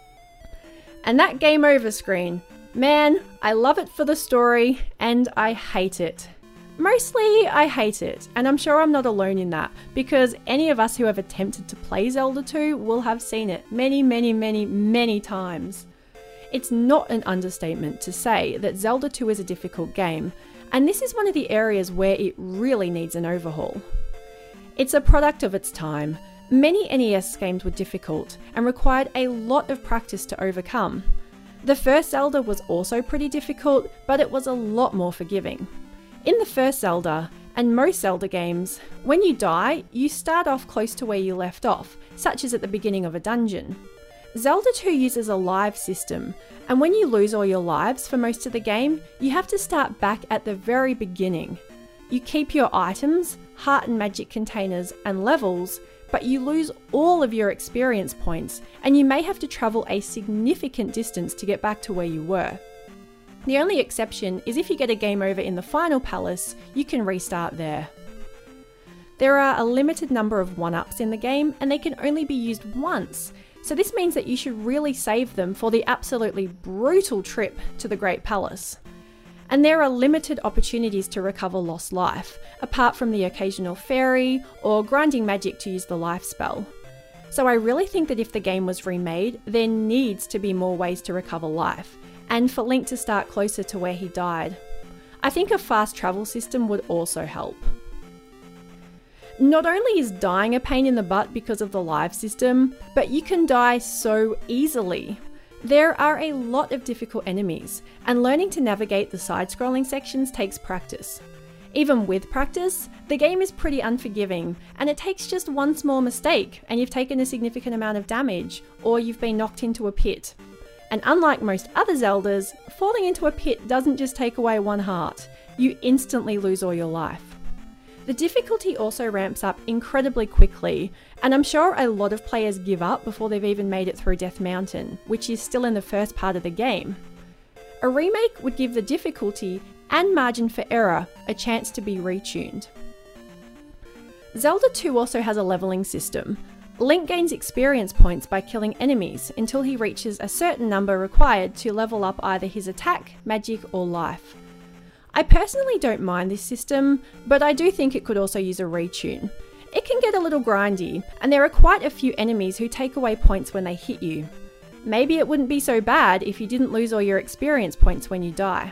[SPEAKER 6] And that Game Over screen, man, I love it for the story, and I hate it. Mostly, I hate it, and I'm sure I'm not alone in that, because any of us who have attempted to play Zelda 2 will have seen it many times. It's not an understatement to say that Zelda 2 is a difficult game, and this is one of the areas where it really needs an overhaul. It's a product of its time. Many NES games were difficult and required a lot of practice to overcome. The first Zelda was also pretty difficult, but it was a lot more forgiving. In the first Zelda, and most Zelda games, when you die, you start off close to where you left off, such as at the beginning of a dungeon. Zelda 2 uses a live system, and when you lose all your lives for most of the game, you have to start back at the very beginning. You keep your items, heart and magic containers, and levels, but you lose all of your experience points, and you may have to travel a significant distance to get back to where you were. The only exception is if you get a game over in the final palace, you can restart there. There are a limited number of 1-ups in the game, and they can only be used once, so this means that you should really save them for the absolutely brutal trip to the Great Palace. And there are limited opportunities to recover lost life, apart from the occasional fairy or grinding magic to use the life spell. So I really think that if the game was remade, there needs to be more ways to recover life, and for Link to start closer to where he died. I think a fast travel system would also help. Not only is dying a pain in the butt because of the live system, but you can die so easily. There are a lot of difficult enemies, and learning to navigate the side-scrolling sections takes practice. Even with practice, the game is pretty unforgiving, and it takes just one small mistake and you've taken a significant amount of damage, or you've been knocked into a pit. And unlike most other Zeldas, falling into a pit doesn't just take away one heart, you instantly lose all your life. The difficulty also ramps up incredibly quickly, and I'm sure a lot of players give up before they've even made it through Death Mountain, which is still in the first part of the game. A remake would give the difficulty and margin for error a chance to be retuned. Zelda 2 also has a leveling system. Link gains experience points by killing enemies until he reaches a certain number required to level up either his attack, magic, or life. I personally don't mind this system, but I do think it could also use a retune. It can get a little grindy, and there are quite a few enemies who take away points when they hit you. Maybe it wouldn't be so bad if you didn't lose all your experience points when you die.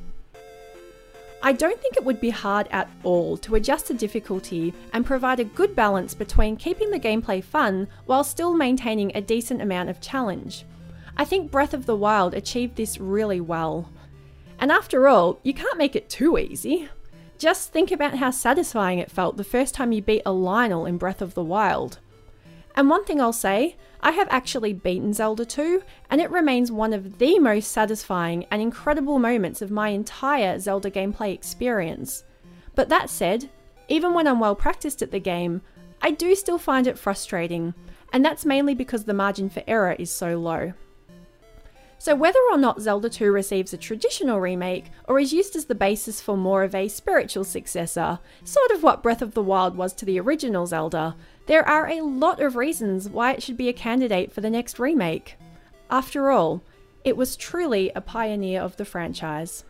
[SPEAKER 6] I don't think it would be hard at all to adjust the difficulty and provide a good balance between keeping the gameplay fun while still maintaining a decent amount of challenge. I think Breath of the Wild achieved this really well. And after all, you can't make it too easy. Just think about how satisfying it felt the first time you beat a Lynel in Breath of the Wild. And one thing I'll say, I have actually beaten Zelda 2, and it remains one of the most satisfying and incredible moments of my entire Zelda gameplay experience. But that said, even when I'm well practiced at the game, I do still find it frustrating, and that's mainly because the margin for error is so low. So whether or not Zelda 2 receives a traditional remake, or is used as the basis for more of a spiritual successor, sort of what Breath of the Wild was to the original Zelda, There are a lot of reasons why it should be a candidate for the next remake. After all, it was truly a pioneer of the franchise.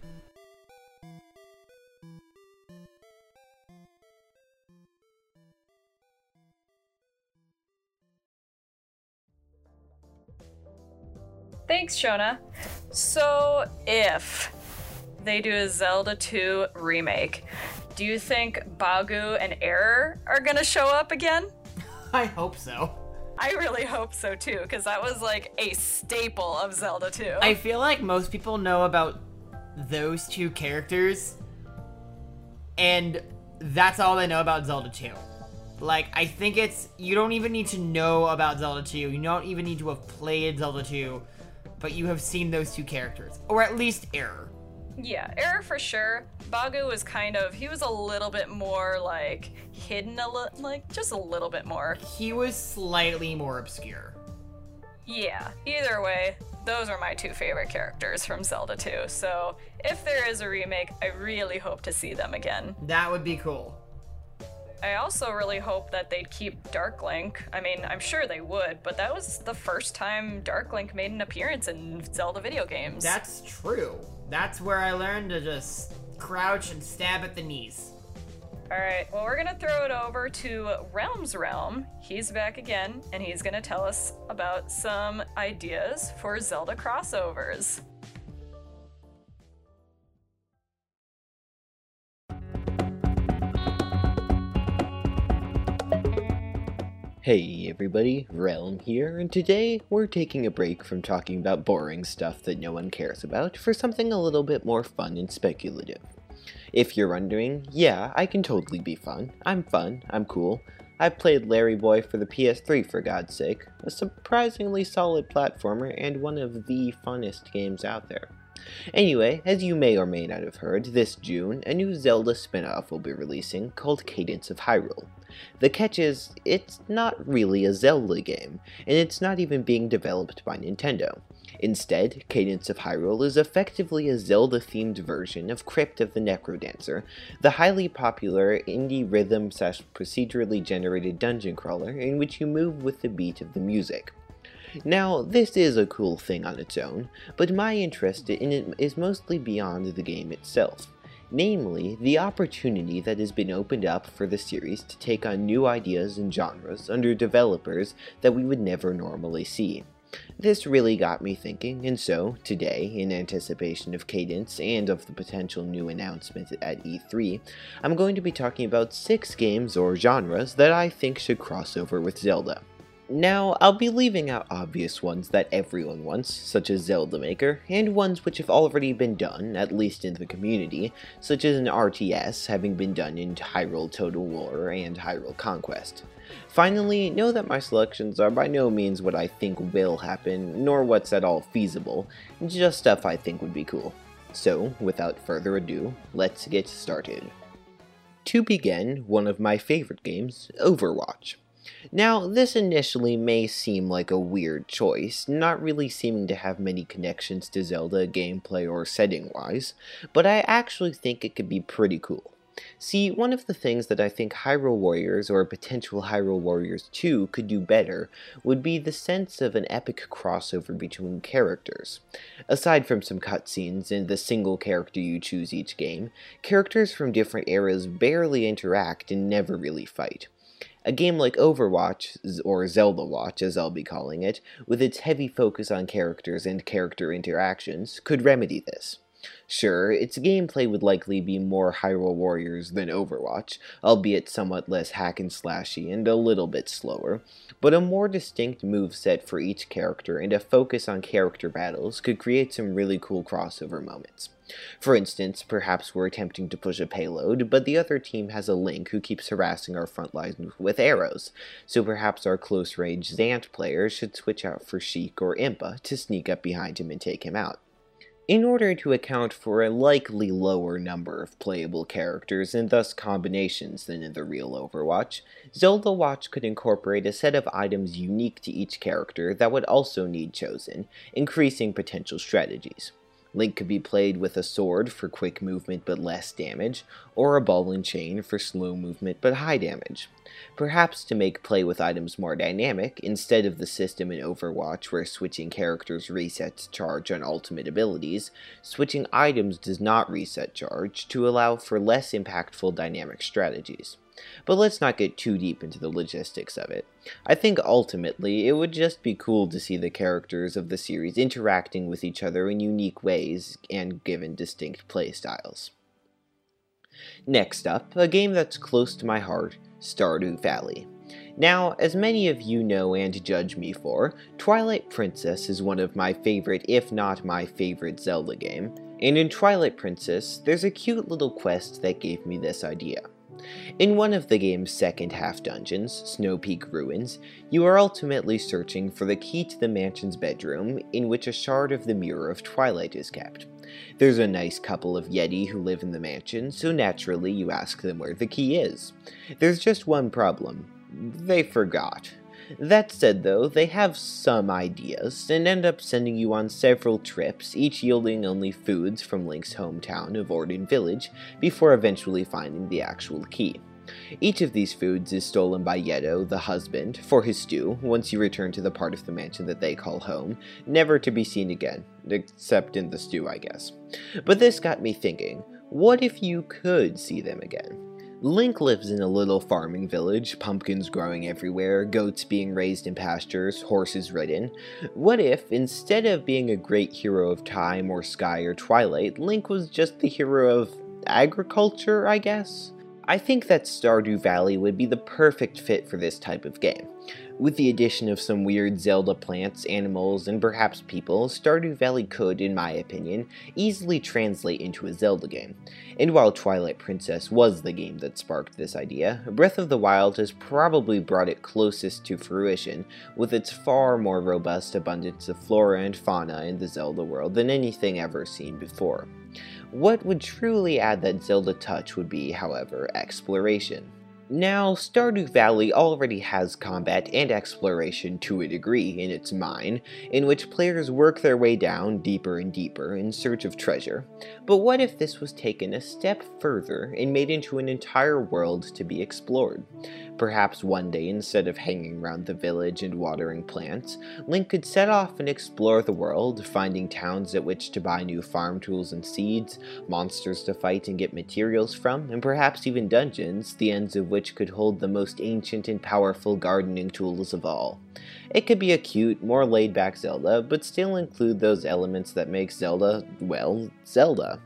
[SPEAKER 2] Thanks, Shona. So, if they do a Zelda 2 remake, do you think Bagu and Error are gonna show up again?
[SPEAKER 1] I hope so.
[SPEAKER 2] I really hope so too, because that was like a staple of Zelda 2.
[SPEAKER 1] I feel like most people know about those two characters, and that's all they know about Zelda 2. Like, I think you don't even need to know about Zelda 2, you don't even need to have played Zelda 2, but you have seen those two characters, or at least Error.
[SPEAKER 2] Yeah, Error for sure. Bagu was he was a little bit more, like, hidden just a little bit more.
[SPEAKER 1] He was slightly more obscure.
[SPEAKER 2] Yeah, either way, those are my two favorite characters from Zelda 2, so if there is a remake, I really hope to see them again.
[SPEAKER 1] That would be cool.
[SPEAKER 2] I also really hope that they'd keep Dark Link. I mean, I'm sure they would, but that was the first time Dark Link made an appearance in Zelda video games.
[SPEAKER 1] That's true. That's where I learned to just crouch and stab at the knees.
[SPEAKER 2] Alright, well, we're gonna throw it over to Realm's Realm. He's back again, and he's gonna tell us about some ideas for Zelda crossovers.
[SPEAKER 4] Hey everybody, Realm here, and today we're taking a break from talking about boring stuff that no one cares about for something a little bit more fun and speculative. If you're wondering, yeah, I can totally be fun. I'm cool. I played Larry Boy for the PS3 for God's sake, a surprisingly solid platformer and one of the funnest games out there. Anyway, as you may or may not have heard, this June, a new Zelda spin-off will be releasing called Cadence of Hyrule. The catch is, it's not really a Zelda game, and it's not even being developed by Nintendo. Instead, Cadence of Hyrule is effectively a Zelda-themed version of Crypt of the Necrodancer, the highly popular indie rhythm/procedurally generated dungeon crawler in which you move with the beat of the music. Now, this is a cool thing on its own, but my interest in it is mostly beyond the game itself. Namely, the opportunity that has been opened up for the series to take on new ideas and genres under developers that we would never normally see. This really got me thinking, and so, today, in anticipation of Cadence and of the potential new announcement at E3, I'm going to be talking about 6 games or genres that I think should cross over with Zelda. Now, I'll be leaving out obvious ones that everyone wants, such as Zelda Maker, and ones which have already been done, at least in the community, such as an RTS having been done in Hyrule Total War and Hyrule Conquest. Finally, know that my selections are by no means what I think will happen, nor what's at all feasible, just stuff I think would be cool. So, without further ado, let's get started. To begin, one of my favorite games, Overwatch. Now, this initially may seem like a weird choice, not really seeming to have many connections to Zelda gameplay or setting-wise, but I actually think it could be pretty cool. See, one of the things that I think Hyrule Warriors or potential Hyrule Warriors 2 could do better would be the sense of an epic crossover between characters. Aside from some cutscenes and the single character you choose each game, characters from different eras barely interact and never really fight. A game like Overwatch, or Zelda Watch as I'll be calling it, with its heavy focus on characters and character interactions, could remedy this. Sure, its gameplay would likely be more Hyrule Warriors than Overwatch, albeit somewhat less hack and slashy and a little bit slower, but a more distinct moveset for each character and a focus on character battles could create some really cool crossover moments. For instance, perhaps we're attempting to push a payload, but the other team has a Link who keeps harassing our front line with arrows, so perhaps our close-range Zant player should switch out for Sheik or Impa to sneak up behind him and take him out. In order to account for a likely lower number of playable characters and thus combinations than in the real Overwatch, Zelda Watch could incorporate a set of items unique to each character that would also need chosen, increasing potential strategies. Link could be played with a sword for quick movement but less damage, or a ball and chain for slow movement but high damage. Perhaps to make play with items more dynamic, instead of the system in Overwatch where switching characters resets charge on ultimate abilities, switching items does not reset charge to allow for less impactful dynamic strategies. But let's not get too deep into the logistics of it. I think ultimately it would just be cool to see the characters of the series interacting with each other in unique ways and given distinct playstyles. Next up, a game that's close to my heart, Stardew Valley. Now, as many of you know and judge me for, Twilight Princess is one of my favorite, if not my favorite Zelda game, and in Twilight Princess, there's a cute little quest that gave me this idea. In one of the game's second half dungeons, Snow Peak Ruins, you are ultimately searching for the key to the mansion's bedroom in which a shard of the Mirror of Twilight is kept. There's a nice couple of Yeti who live in the mansion, so naturally you ask them where the key is. There's just one problem. They forgot. That said though, they have some ideas, and end up sending you on several trips, each yielding only foods from Link's hometown of Orden Village, before eventually finding the actual key. Each of these foods is stolen by Yeto, the husband, for his stew, once you return to the part of the mansion that they call home, never to be seen again, except in the stew, I guess. But this got me thinking, what if you could see them again? Link lives in a little farming village, pumpkins growing everywhere, goats being raised in pastures, horses ridden. What if, instead of being a great hero of time or sky or Twilight, Link was just the hero of agriculture, I guess? I think that Stardew Valley would be the perfect fit for this type of game. With the addition of some weird Zelda plants, animals, and perhaps people, Stardew Valley could, in my opinion, easily translate into a Zelda game. And while Twilight Princess was the game that sparked this idea, Breath of the Wild has probably brought it closest to fruition, with its far more robust abundance of flora and fauna in the Zelda world than anything ever seen before. What would truly add that Zelda touch would be, however, exploration. Now, Stardew Valley already has combat and exploration to a degree in its mine, in which players work their way down deeper and deeper in search of treasure. But what if this was taken a step further and made into an entire world to be explored? Perhaps one day, instead of hanging around the village and watering plants, Link could set off and explore the world, finding towns at which to buy new farm tools and seeds, monsters to fight and get materials from, and perhaps even dungeons, the ends of which could hold the most ancient and powerful gardening tools of all. It could be a cute, more laid-back Zelda, but still include those elements that make Zelda, well, Zelda.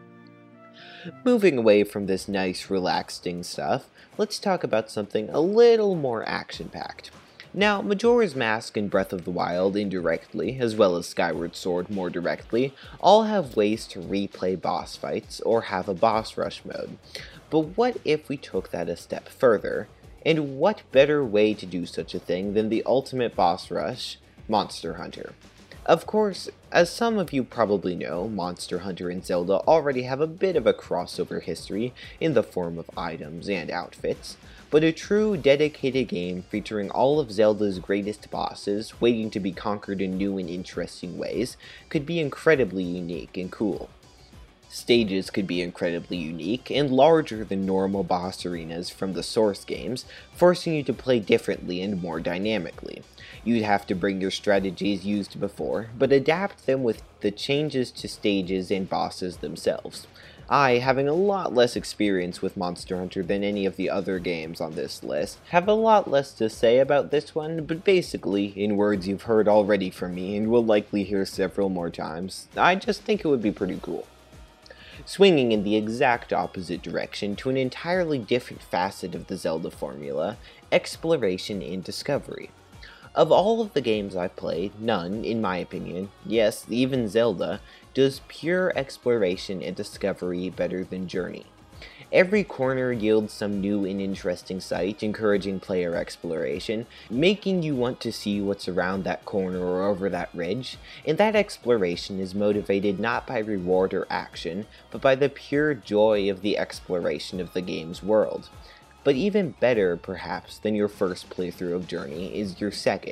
[SPEAKER 4] Moving away from this nice, relaxing stuff, let's talk about something a little more action-packed. Now, Majora's Mask and Breath of the Wild indirectly, as well as Skyward Sword more directly, all have ways to replay boss fights or have a boss rush mode. But what if we took that a step further? And what better way to do such a thing than the ultimate boss rush, Monster Hunter? Of course, as some of you probably know, Monster Hunter and Zelda already have a bit of a crossover history in the form of items and outfits, but a true dedicated game featuring all of Zelda's greatest bosses waiting to be conquered in new and interesting ways could be incredibly unique and cool. Stages could be incredibly unique and larger than normal boss arenas from the source games, forcing you to play differently and more dynamically. You'd have to bring your strategies used before, but adapt them with the changes to stages and bosses themselves. I, having a lot less experience with Monster Hunter than any of the other games on this list, have a lot less to say about this one, but basically, in words you've heard already from me and will likely hear several more times, I just think it would be pretty cool. Swinging in the exact opposite direction to an entirely different facet of the Zelda formula, exploration and discovery. Of all of the games I've played, none, in my opinion, yes, even Zelda, does pure exploration and discovery better than Journey. Every corner yields some new and interesting sight, encouraging player exploration, making you want to see what's around that corner or over that ridge, and that exploration is motivated not by reward or action, but by the pure joy of the exploration of the game's world. But even better, perhaps, than your first playthrough of Journey is your second.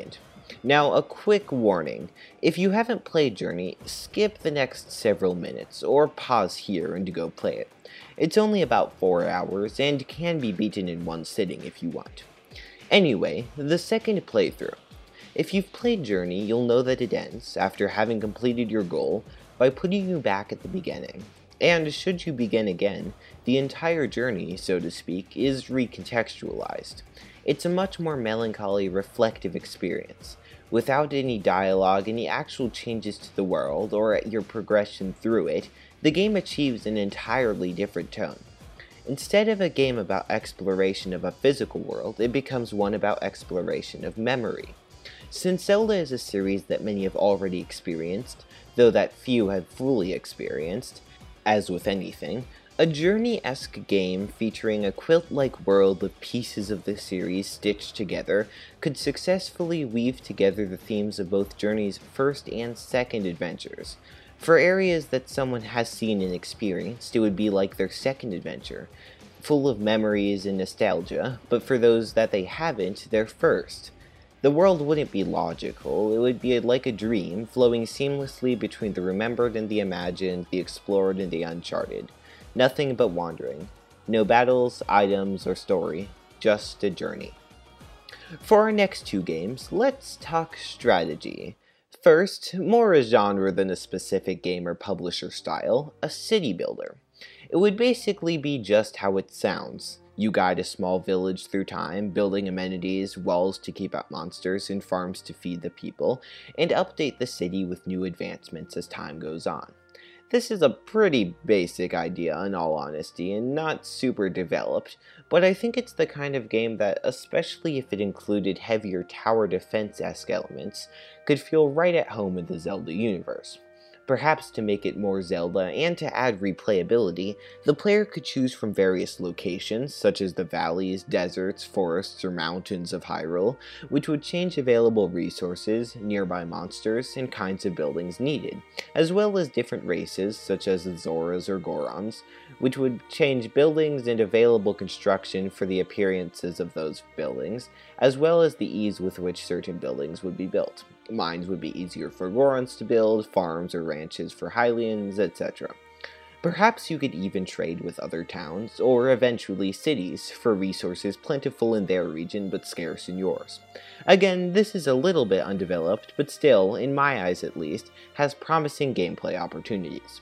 [SPEAKER 4] Now, a quick warning. If you haven't played Journey, skip the next several minutes, or pause here and go play it. It's only about 4 hours, and can be beaten in one sitting if you want. Anyway, the second playthrough. If you've played Journey, you'll know that it ends, after having completed your goal, by putting you back at the beginning. And should you begin again, the entire journey, so to speak, is recontextualized. It's a much more melancholy, reflective experience. Without any dialogue, any actual changes to the world, or your progression through it, the game achieves an entirely different tone. Instead of a game about exploration of a physical world, it becomes one about exploration of memory. Since Zelda is a series that many have already experienced, though that few have fully experienced, as with anything, a Journey-esque game featuring a quilt-like world of pieces of the series stitched together could successfully weave together the themes of both Journey's first and second adventures. For areas that someone has seen and experienced, it would be like their second adventure, full of memories and nostalgia, but for those that they haven't, their first. The world wouldn't be logical, it would be like a dream, flowing seamlessly between the remembered and the imagined, the explored and the uncharted. Nothing but wandering. No battles, items, or story, just a journey. For our next two games, let's talk strategy. First, more a genre than a specific game or publisher style, a city builder. It would basically be just how it sounds. You guide a small village through time, building amenities, walls to keep out monsters, and farms to feed the people, and update the city with new advancements as time goes on. This is a pretty basic idea in all honesty, and not super developed, but I think it's the kind of game that, especially if it included heavier tower defense-esque elements, could feel right at home in the Zelda universe. Perhaps to make it more Zelda and to add replayability, the player could choose from various locations, such as the valleys, deserts, forests, or mountains of Hyrule, which would change available resources, nearby monsters, and kinds of buildings needed, as well as different races, such as the Zoras or Gorons, which would change buildings and available construction for the appearances of those buildings, as well as the ease with which certain buildings would be built. Mines would be easier for Gorons to build, farms or ranches for Hylians, etc. Perhaps you could even trade with other towns, or eventually cities, for resources plentiful in their region but scarce in yours. Again, this is a little bit undeveloped, but still, in my eyes at least, has promising gameplay opportunities.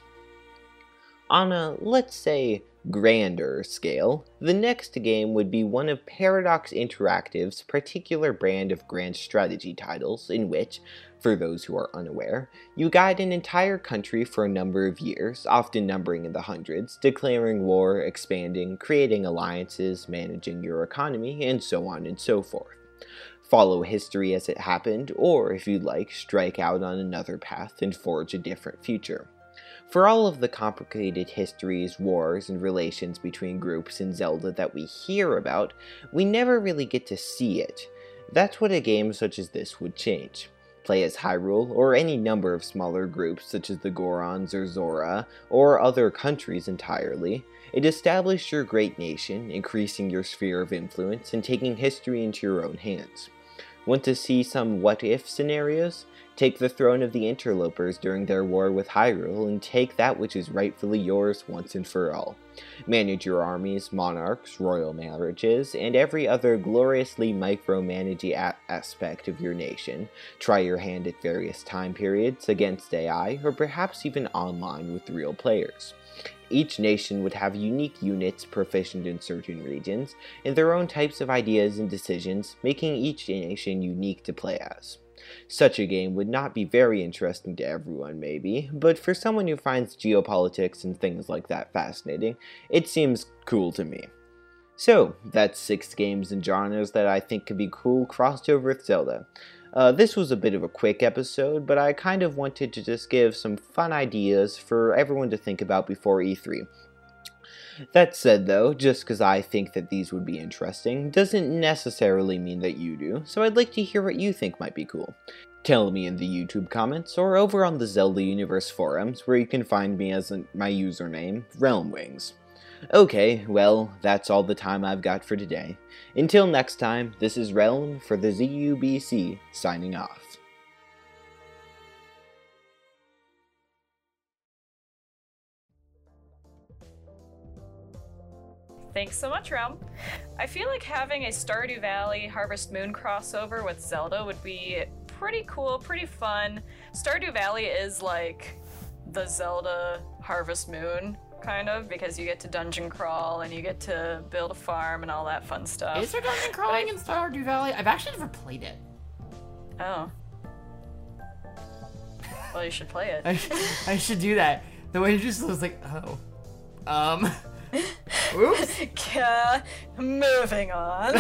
[SPEAKER 4] On a, let's say, grander scale, the next game would be one of Paradox Interactive's particular brand of grand strategy titles in which, for those who are unaware, you guide an entire country for a number of years, often numbering in the hundreds, declaring war, expanding, creating alliances, managing your economy, and so on and so forth. Follow history as it happened, or if you'd like, strike out on another path and forge a different future. For all of the complicated histories, wars, and relations between groups in Zelda that we hear about, we never really get to see it. That's what a game such as this would change. Play as Hyrule, or any number of smaller groups such as the Gorons or Zora, or other countries entirely. It established your great nation, increasing your sphere of influence, and taking history into your own hands. Want to see some what-if scenarios? Take the throne of the interlopers during their war with Hyrule and take that which is rightfully yours once and for all. Manage your armies, monarchs, royal marriages, and every other gloriously micromanaging aspect of your nation. Try your hand at various time periods against AI, or perhaps even online with real players. Each nation would have unique units proficient in certain regions, and their own types of ideas and decisions, making each nation unique to play as. Such a game would not be very interesting to everyone maybe, but for someone who finds geopolitics and things like that fascinating, it seems cool to me. So, that's 6 games and genres that I think could be cool crossed over with Zelda. This was a bit of a quick episode, but I kind of wanted to just give some fun ideas for everyone to think about before E3. That said though, just because I think that these would be interesting, doesn't necessarily mean that you do, so I'd like to hear what you think might be cool. Tell me in the YouTube comments, or over on the Zelda Universe forums, where you can find me as my username, Realmwings. Okay, well, that's all the time I've got for today. Until next time, this is Relm for the ZUBC, signing off.
[SPEAKER 2] Thanks so much, Realm. I feel like having a Stardew Valley Harvest Moon crossover with Zelda would be pretty cool, pretty fun. Stardew Valley is like the Zelda Harvest Moon, kind of, because you get to dungeon crawl and you get to build a farm and all that fun stuff.
[SPEAKER 1] Is there dungeon crawling in Stardew Valley? I've actually never played it.
[SPEAKER 2] Oh. Well, you should play it.
[SPEAKER 1] I should do that. The way you just was like, oh. Oops.
[SPEAKER 2] Moving on.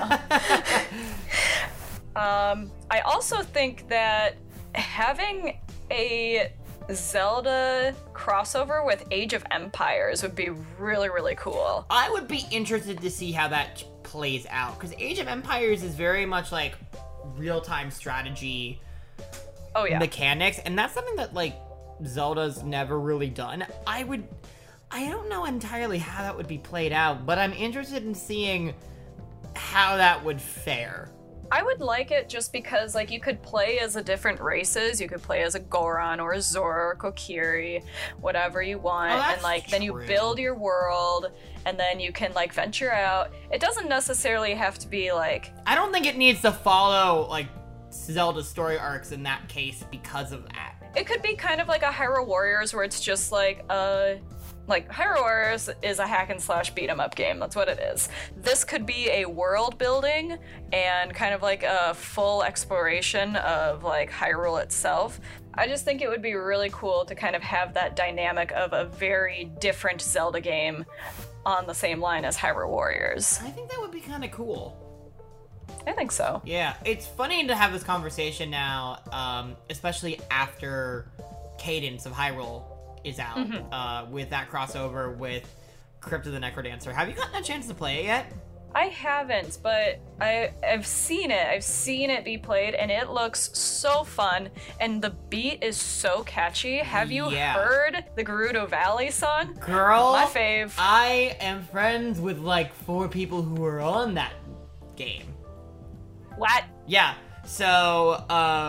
[SPEAKER 2] I also think that having a Zelda crossover with Age of Empires would be really, really cool.
[SPEAKER 1] I would be interested to see how that plays out, because Age of Empires is very much like real-time strategy mechanics, and that's something that like Zelda's never really done. I don't know entirely how that would be played out, but I'm interested in seeing how that would fare.
[SPEAKER 2] I would like it just because, like, you could play as a different races. You could play as a Goron or a Zora or Kokiri, whatever you want. And, like, then you build your world, and then you can, like, venture out. It doesn't necessarily have to be, like...
[SPEAKER 1] I don't think it needs to follow, like, Zelda's story arcs in that case because of that.
[SPEAKER 2] It could be kind of like a Hyrule Warriors where it's just, like, Hyrule Warriors is a hack and slash beat 'em up game. That's what it is. This could be a world building and kind of like a full exploration of like Hyrule itself. I just think it would be really cool to kind of have that dynamic of a very different Zelda game on the same line as Hyrule Warriors.
[SPEAKER 1] I think that would be kind of cool.
[SPEAKER 2] I think so.
[SPEAKER 1] Yeah, it's funny to have this conversation now, especially after Cadence of Hyrule is out, with that crossover with Crypt of the Necrodancer. Have you gotten a chance to play it yet?
[SPEAKER 2] I haven't, but I've seen it. I've seen it be played, and it looks so fun, and the beat is so catchy. Have you heard the Gerudo Valley song?
[SPEAKER 1] Girl,
[SPEAKER 2] my fave.
[SPEAKER 1] I am friends with like 4 people who are on that game.
[SPEAKER 2] What?
[SPEAKER 1] Yeah, so,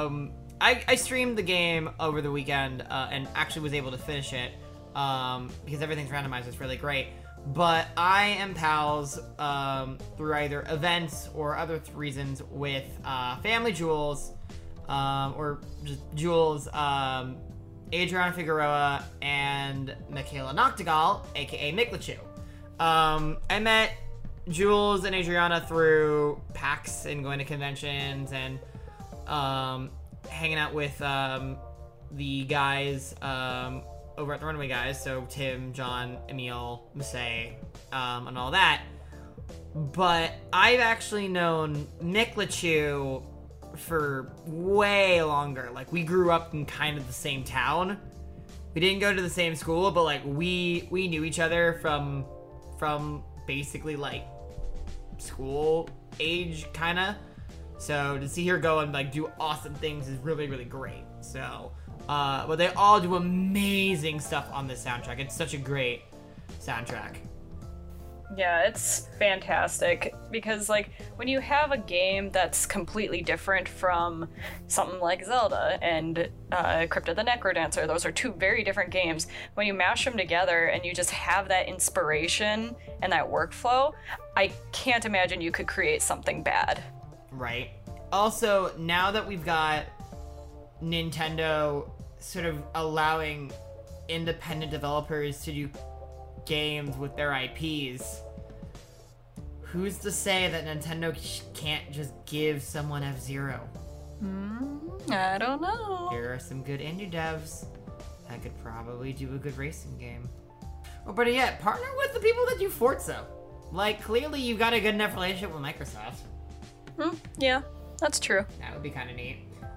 [SPEAKER 1] I streamed the game over the weekend, and actually was able to finish it, because everything's randomized. It's really great. But I am pals, through either events or other reasons with, Family Jewels, or just Jules, Adriana Figueroa, and Michaela Noctegal, aka Miklachu. I met Jules and Adriana through PAX and going to conventions and, hanging out with the guys over at the Runaway Guys, so Tim, John, Emil, Masay, and all that. But I've actually known Miklachu for way longer. Like, we grew up in kind of the same town. We didn't go to the same school, but like we knew each other from basically like school age kinda. So to see her go and like do awesome things is really, really great. So, but they all do amazing stuff on this soundtrack. It's such a great soundtrack.
[SPEAKER 2] Yeah, it's fantastic because like when you have a game that's completely different from something like Zelda and Crypt of the Necrodancer, those are 2 very different games. When you mash them together and you just have that inspiration and that workflow, I can't imagine you could create something bad.
[SPEAKER 1] Right. Also, now that we've got Nintendo sort of allowing independent developers to do games with their IPs, who's to say that Nintendo can't just give someone F-Zero?
[SPEAKER 2] I don't know.
[SPEAKER 1] Here are some good indie devs that could probably do a good racing game. Or better yet, partner with the people that do Forza. Like, clearly you've got a good enough relationship with Microsoft.
[SPEAKER 2] Yeah, that's true.
[SPEAKER 1] That would be kind of neat.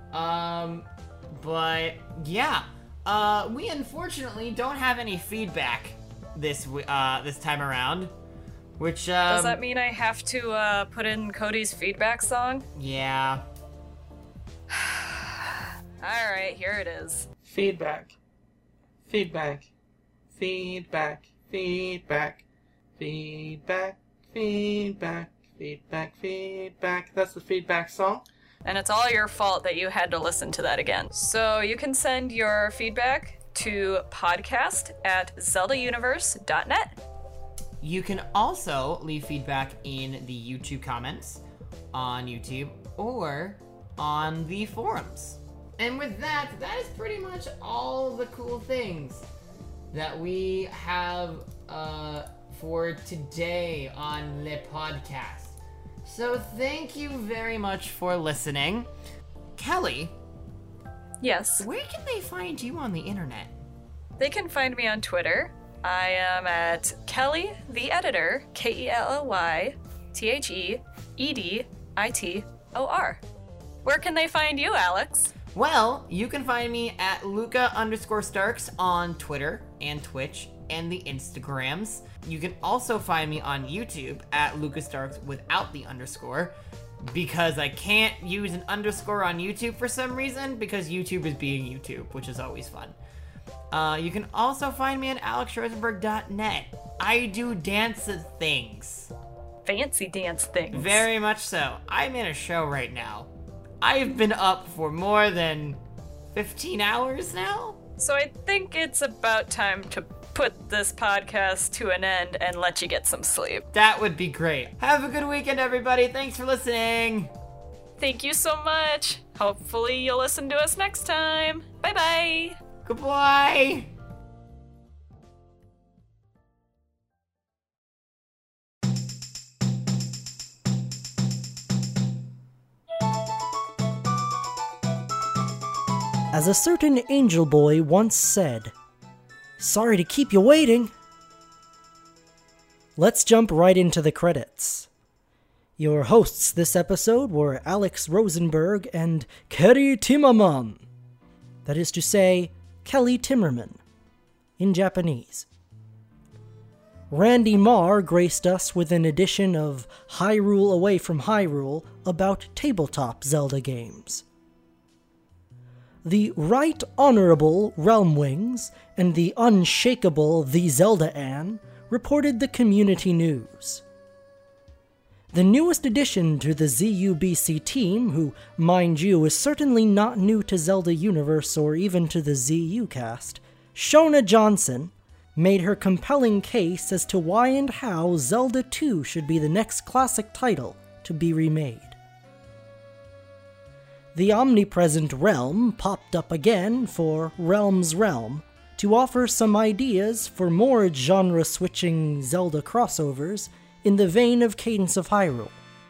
[SPEAKER 1] But yeah, we unfortunately don't have any feedback this time around, which
[SPEAKER 2] does that mean I have to put in Cody's feedback song?
[SPEAKER 1] Yeah.
[SPEAKER 2] All right, here it is.
[SPEAKER 7] Feedback. Feedback. Feedback. Feedback. Feedback, feedback, feedback, feedback. That's the feedback song.
[SPEAKER 2] And it's all your fault that you had to listen to that again. So you can send your feedback to podcast@zeldauniverse.net.
[SPEAKER 1] You can also leave feedback in the YouTube comments on YouTube or on the forums. And with that is pretty much all the cool things that we have for today on Le Podcast. So thank you very much for listening. Kelly?
[SPEAKER 2] Yes?
[SPEAKER 1] Where can they find you on the internet?
[SPEAKER 2] They can find me on Twitter. I am at Kelly the Editor, KELLYTHEEDITOR. Where can they find you, Alex?
[SPEAKER 1] Well, you can find me at Luca_Starks on Twitter and Twitch and the Instagrams. You can also find me on YouTube at Lucastarks without the underscore, because I can't use an underscore on YouTube for some reason, because YouTube is being YouTube, which is always fun. You can also find me at alexrosenberg.net. I do dance things.
[SPEAKER 2] Fancy dance things.
[SPEAKER 1] Very much so. I'm in a show right now. I've been up for more than 15 hours now.
[SPEAKER 2] So I think it's about time to put this podcast to an end and let you get some sleep.
[SPEAKER 1] That would be great. Have a good weekend, everybody. Thanks for listening.
[SPEAKER 2] Thank you so much. Hopefully you'll listen to us next time. Bye-bye.
[SPEAKER 1] Goodbye.
[SPEAKER 8] As a certain angel boy once said, "Sorry to keep you waiting." Let's jump right into the credits. Your hosts this episode were Alex Rosenberg and Keri Timmerman. That is to say, Kelly Timmerman, in Japanese. Randy Marr graced us with an edition of Hyrule Away from Hyrule about tabletop Zelda games. The Right Honorable Realmwings and the unshakable The Zelda Ann reported the community news. The newest addition to the ZUBC team, who, mind you, is certainly not new to Zelda Universe or even to the ZU cast, Shona Johnson, made her compelling case as to why and how Zelda 2 should be the next classic title to be remade. The omnipresent Realm popped up again for Realm's Realm to offer some ideas for more genre-switching Zelda crossovers in the vein of Cadence of Hyrule.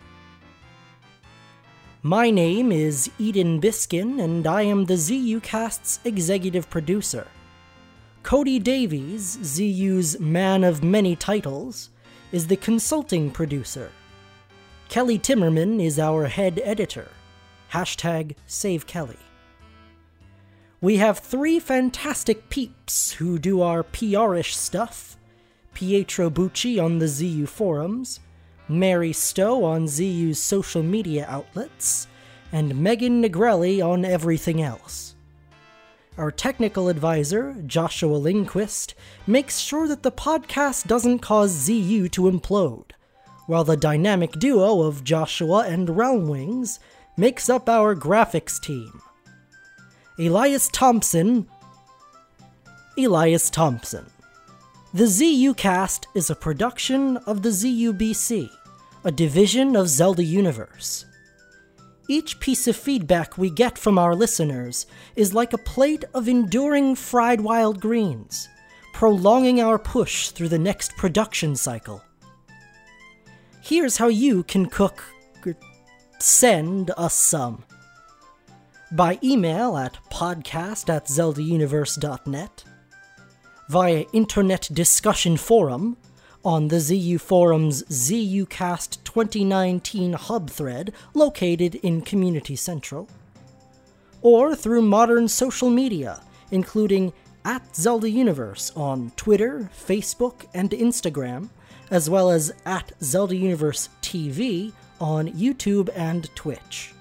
[SPEAKER 8] My name is Eden Biskin, and I am the ZU Cast's executive producer. Cody Davies, ZU's man of many titles, is the consulting producer. Kelly Timmerman is our head editor. #SaveKelly. We have 3 fantastic peeps who do our PR-ish stuff. Pietro Bucci on the ZU forums, Mary Stowe on ZU's social media outlets, and Megan Negrelli on everything else. Our technical advisor, Joshua Lindquist, makes sure that the podcast doesn't cause ZU to implode, while the dynamic duo of Joshua and Realmwings makes up our graphics team. Elias Thompson. The ZU Cast is a production of the ZUBC, a division of Zelda Universe. Each piece of feedback we get from our listeners is like a plate of enduring fried wild greens, prolonging our push through the next production cycle. Here's how you can send us some. By email at podcast@zeldauniverse.net, via internet discussion forum on the ZU Forum's ZUcast 2019 hub thread located in Community Central, or through modern social media, including @ZeldaUniverse on Twitter, Facebook, and Instagram, as well as @ZeldaUniverse TV on YouTube and Twitch.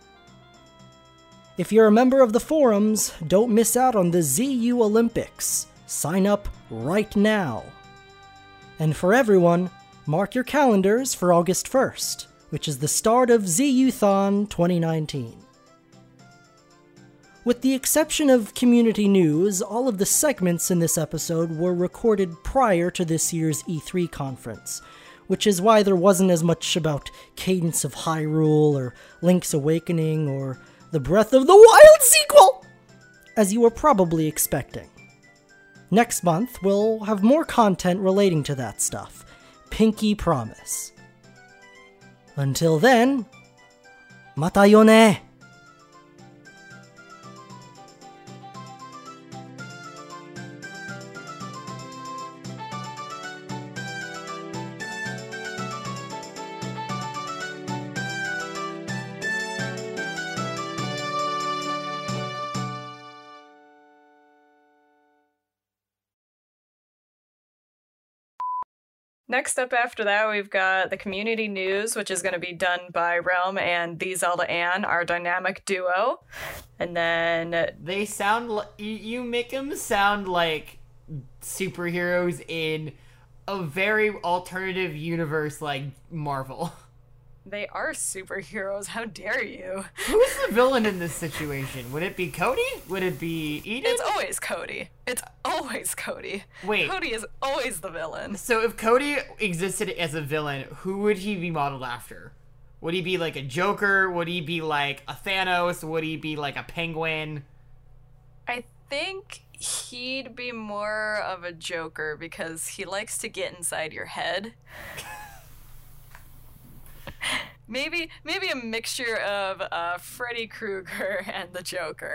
[SPEAKER 8] If you're a member of the forums, don't miss out on the ZU Olympics. Sign up right now. And for everyone, mark your calendars for August 1st, which is the start of ZUthon 2019. With the exception of community news, all of the segments in this episode were recorded prior to this year's E3 conference, which is why there wasn't as much about Cadence of Hyrule or Link's Awakening or the Breath of the Wild sequel, as you were probably expecting. Next month, we'll have more content relating to that stuff. Pinky promise. Until then, mata yo ne!
[SPEAKER 2] Next up after that, we've got the community news, which is going to be done by Realm and the Zelda Ann, our dynamic duo. And then
[SPEAKER 1] They sound you make them sound like superheroes in a very alternative universe like Marvel.
[SPEAKER 2] they are superheroes. How dare you?
[SPEAKER 1] Who's the villain in this situation? Would it be Cody? Would it be Eden?
[SPEAKER 2] It's always Cody. It's always Cody.
[SPEAKER 1] Wait.
[SPEAKER 2] Cody is always the villain.
[SPEAKER 1] So if Cody existed as a villain, who would he be modeled after? Would he be like a Joker? Would he be like a Thanos? Would he be like a Penguin?
[SPEAKER 2] I think he'd be more of a Joker because he likes to get inside your head. Maybe a mixture of Freddy Krueger and the Joker.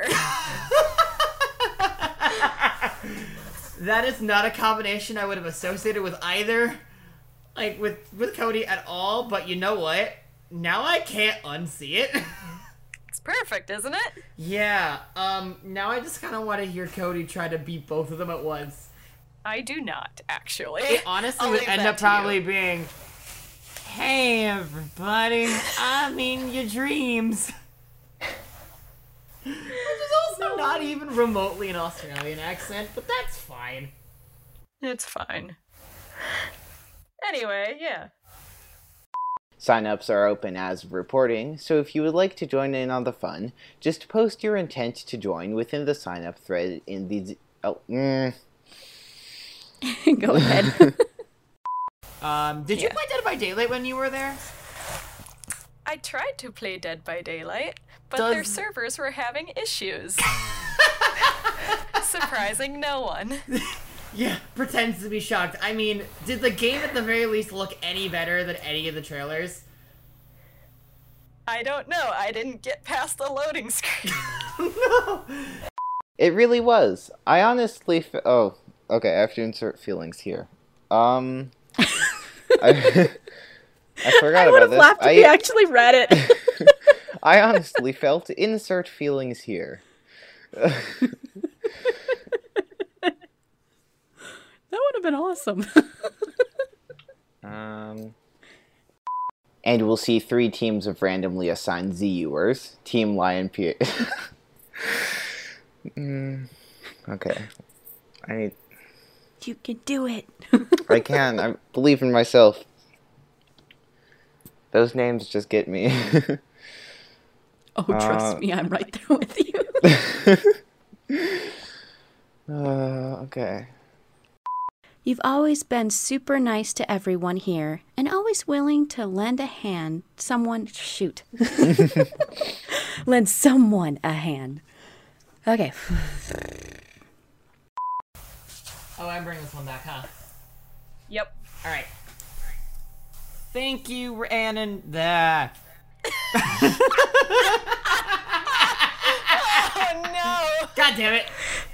[SPEAKER 1] That is not a combination I would have associated with either, like with Cody at all. But you know what? Now I can't unsee it.
[SPEAKER 2] It's perfect, isn't it?
[SPEAKER 1] Yeah. Now I just kind of want to hear Cody try to beat both of them at once.
[SPEAKER 2] I do not, actually.
[SPEAKER 1] It honestly
[SPEAKER 2] I'll
[SPEAKER 1] would
[SPEAKER 2] leave
[SPEAKER 1] end
[SPEAKER 2] that
[SPEAKER 1] up
[SPEAKER 2] to you.
[SPEAKER 1] probably being, "Hey everybody, I mean your dreams." Which is also not even remotely an Australian accent, but that's fine.
[SPEAKER 2] It's fine. Anyway, yeah.
[SPEAKER 4] Sign-ups are open as of reporting, so if you would like to join in on the fun, just post your intent to join within the sign-up thread in the...
[SPEAKER 5] Go ahead.
[SPEAKER 1] Did you play Dead by Daylight when you were there?
[SPEAKER 2] I tried to play Dead by Daylight, but
[SPEAKER 1] Does-
[SPEAKER 2] their servers were having issues. Surprising no one.
[SPEAKER 1] Yeah, pretends to be shocked. I mean, did the game at the very least look any better than any of the trailers?
[SPEAKER 2] I don't know. I didn't get past the loading screen.
[SPEAKER 1] No!
[SPEAKER 4] It really was. I honestly... Oh, okay, I have to insert feelings here. I forgot
[SPEAKER 6] I would
[SPEAKER 4] about
[SPEAKER 6] have
[SPEAKER 4] this.
[SPEAKER 6] laughed if you actually read it.
[SPEAKER 4] I honestly felt insert feelings here.
[SPEAKER 5] That would have been awesome.
[SPEAKER 4] And we'll see 3 teams of randomly assigned ZUers. Team Lion P. Okay.
[SPEAKER 5] You can do it.
[SPEAKER 4] I can. I believe in myself. Those names just get me.
[SPEAKER 5] Oh, trust me, I'm right there with you.
[SPEAKER 4] Okay.
[SPEAKER 5] You've always been super nice to everyone here, and always willing to lend a hand. Lend someone a hand. Okay.
[SPEAKER 1] Oh, I'm bringing this one back, huh?
[SPEAKER 2] Yep.
[SPEAKER 1] Alright. Thank you, Rhiannon. That.
[SPEAKER 2] Oh no!
[SPEAKER 1] God damn it.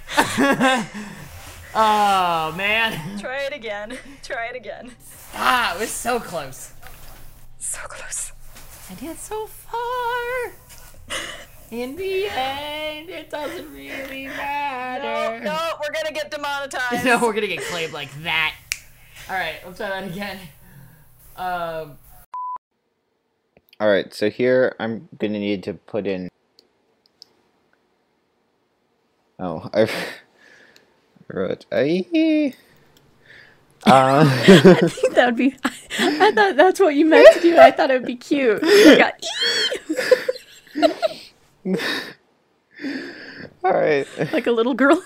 [SPEAKER 1] Oh, man.
[SPEAKER 2] Try it again. Try it again.
[SPEAKER 1] Ah, it was so close.
[SPEAKER 2] So close.
[SPEAKER 1] I get so far. In the end, it doesn't really matter.
[SPEAKER 2] No, we're gonna get demonetized.
[SPEAKER 1] No, we're gonna get claimed like that. Alright, let's try that again.
[SPEAKER 4] Alright, so here I'm gonna need to put in... Oh, I wrote...
[SPEAKER 5] I think that would be. I thought that's what you meant to do. I thought it would be cute. You got,
[SPEAKER 4] All right.
[SPEAKER 5] like a little girl.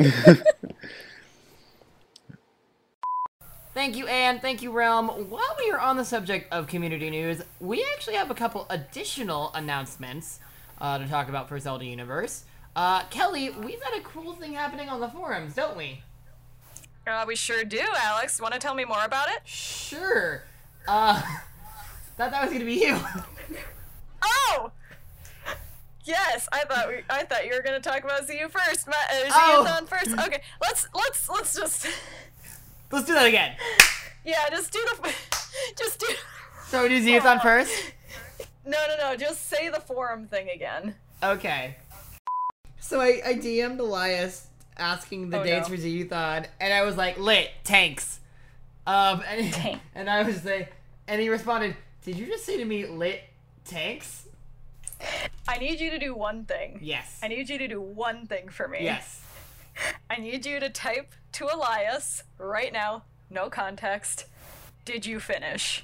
[SPEAKER 1] Thank you, Anne. Thank you, Realm. While we are on the subject of community news, we actually have a couple additional announcements to talk about for Zelda Universe. Kelly, we've got a cool thing happening on the forums, don't we?
[SPEAKER 2] We sure do, Alex. Want to tell me more about it?
[SPEAKER 1] Sure. Thought that was gonna be you.
[SPEAKER 2] Oh! Yes, I thought you were gonna talk about ZU first.
[SPEAKER 1] Oh.
[SPEAKER 2] ZUthon first. Okay, let's just.
[SPEAKER 1] Let's do that again.
[SPEAKER 2] Yeah, just do.
[SPEAKER 1] So we do Zeathon first?
[SPEAKER 2] No. Just say the forum thing again.
[SPEAKER 1] Okay. So I DM'd Elias asking the dates for Zeathon, and I was like, lit, tanks. And I was like, and he responded, did you just say to me, lit, tanks?
[SPEAKER 2] I need you to do one thing.
[SPEAKER 1] Yes.
[SPEAKER 2] I need you to do one thing for me.
[SPEAKER 1] Yes.
[SPEAKER 2] I need you to type to Elias right now, no context, did you finish?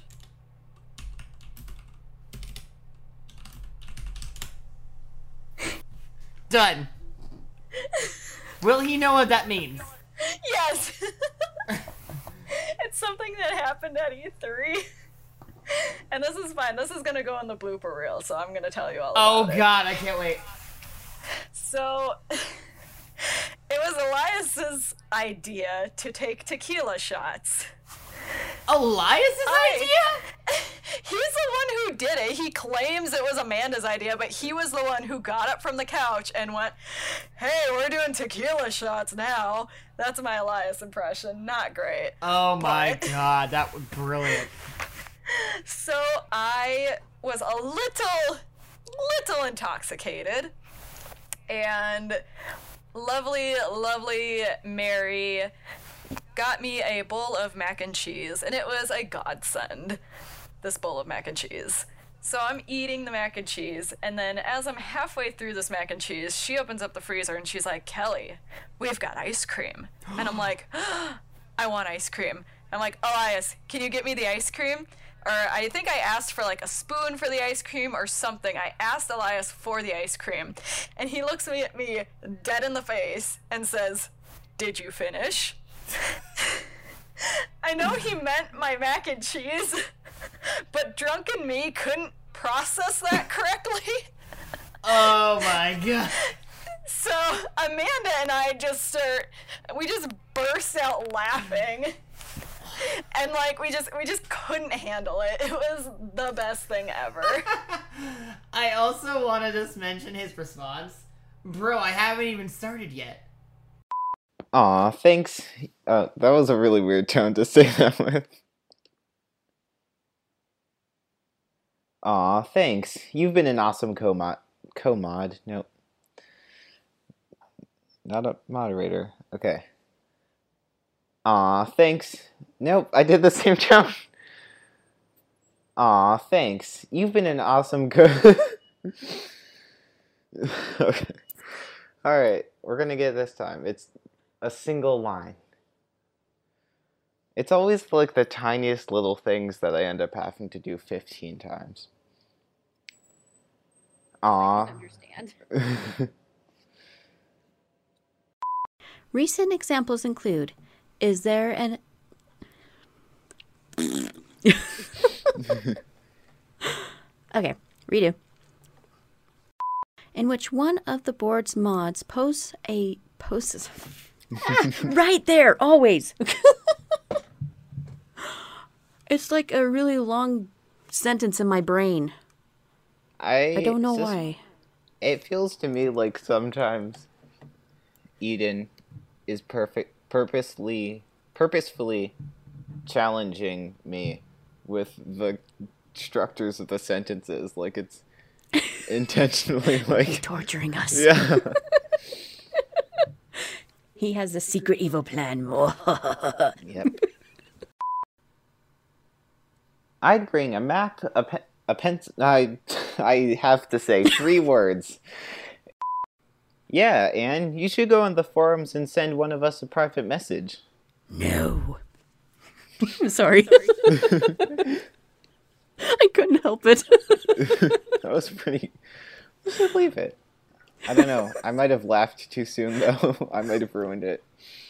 [SPEAKER 1] Done. Will he know what that means?
[SPEAKER 2] Yes! It's something that happened at E3. And this is fine. This is gonna go on the blooper reel, so I'm gonna tell you all about it.
[SPEAKER 1] Oh god, I can't wait.
[SPEAKER 2] So, it was Elias's idea to take tequila shots.
[SPEAKER 1] Elias's idea?
[SPEAKER 2] He's the one who did it. He claims it was Amanda's idea, but he was the one who got up from the couch and went, hey, we're doing tequila shots now. That's my Elias impression. Not great.
[SPEAKER 1] Oh my god, that was brilliant.
[SPEAKER 2] So I was a little intoxicated, and lovely Mary got me a bowl of mac and cheese, and it was a godsend, this bowl of mac and cheese. So I'm eating the mac and cheese, and then as I'm halfway through this mac and cheese, she opens up the freezer and she's like, Kelly, we've got ice cream. And I'm like, I want ice cream. I'm like, Elias, can you get me the ice cream? Or I think I asked for like a spoon for the ice cream or something. I asked Elias for the ice cream, and he looks at me dead in the face and says, did you finish? I know he meant my mac and cheese, but drunken me couldn't process that correctly.
[SPEAKER 1] Oh my god.
[SPEAKER 2] So Amanda and I just burst out laughing. And like we just couldn't handle it. It was the best thing ever.
[SPEAKER 1] I also want to just mention his response. Bro, I haven't even started yet.
[SPEAKER 4] Aw, thanks. That was a really weird tone to say that with. Aw, thanks. You've been an awesome co-mod. Nope. Not a moderator. Okay. Aw, thanks. Nope, I did the same tone. Aw, thanks. You've been an awesome Okay. Alright, we're gonna get it this time. It's a single line. It's always like the tiniest little things that I end up having to do 15 times. Aw.
[SPEAKER 5] I can understand. Recent examples include, is there an... Okay, redo. In which one of the board's mods posts right there, always. It's like a really long sentence in my brain. I don't know why.
[SPEAKER 4] It feels to me like sometimes Eden is purposefully challenging me with the structures of the sentences, like it's intentionally like
[SPEAKER 5] torturing us.
[SPEAKER 4] Yeah.
[SPEAKER 5] He has a secret evil plan.
[SPEAKER 4] Yep. I'd bring a map, a pencil. I have to say 3 words. Yeah, Anne, you should go on the forums and send one of us a private message.
[SPEAKER 5] No. I'm sorry. I couldn't help it.
[SPEAKER 4] That was pretty... Let's just leave it. I don't know. I might have laughed too soon, though. I might have ruined it.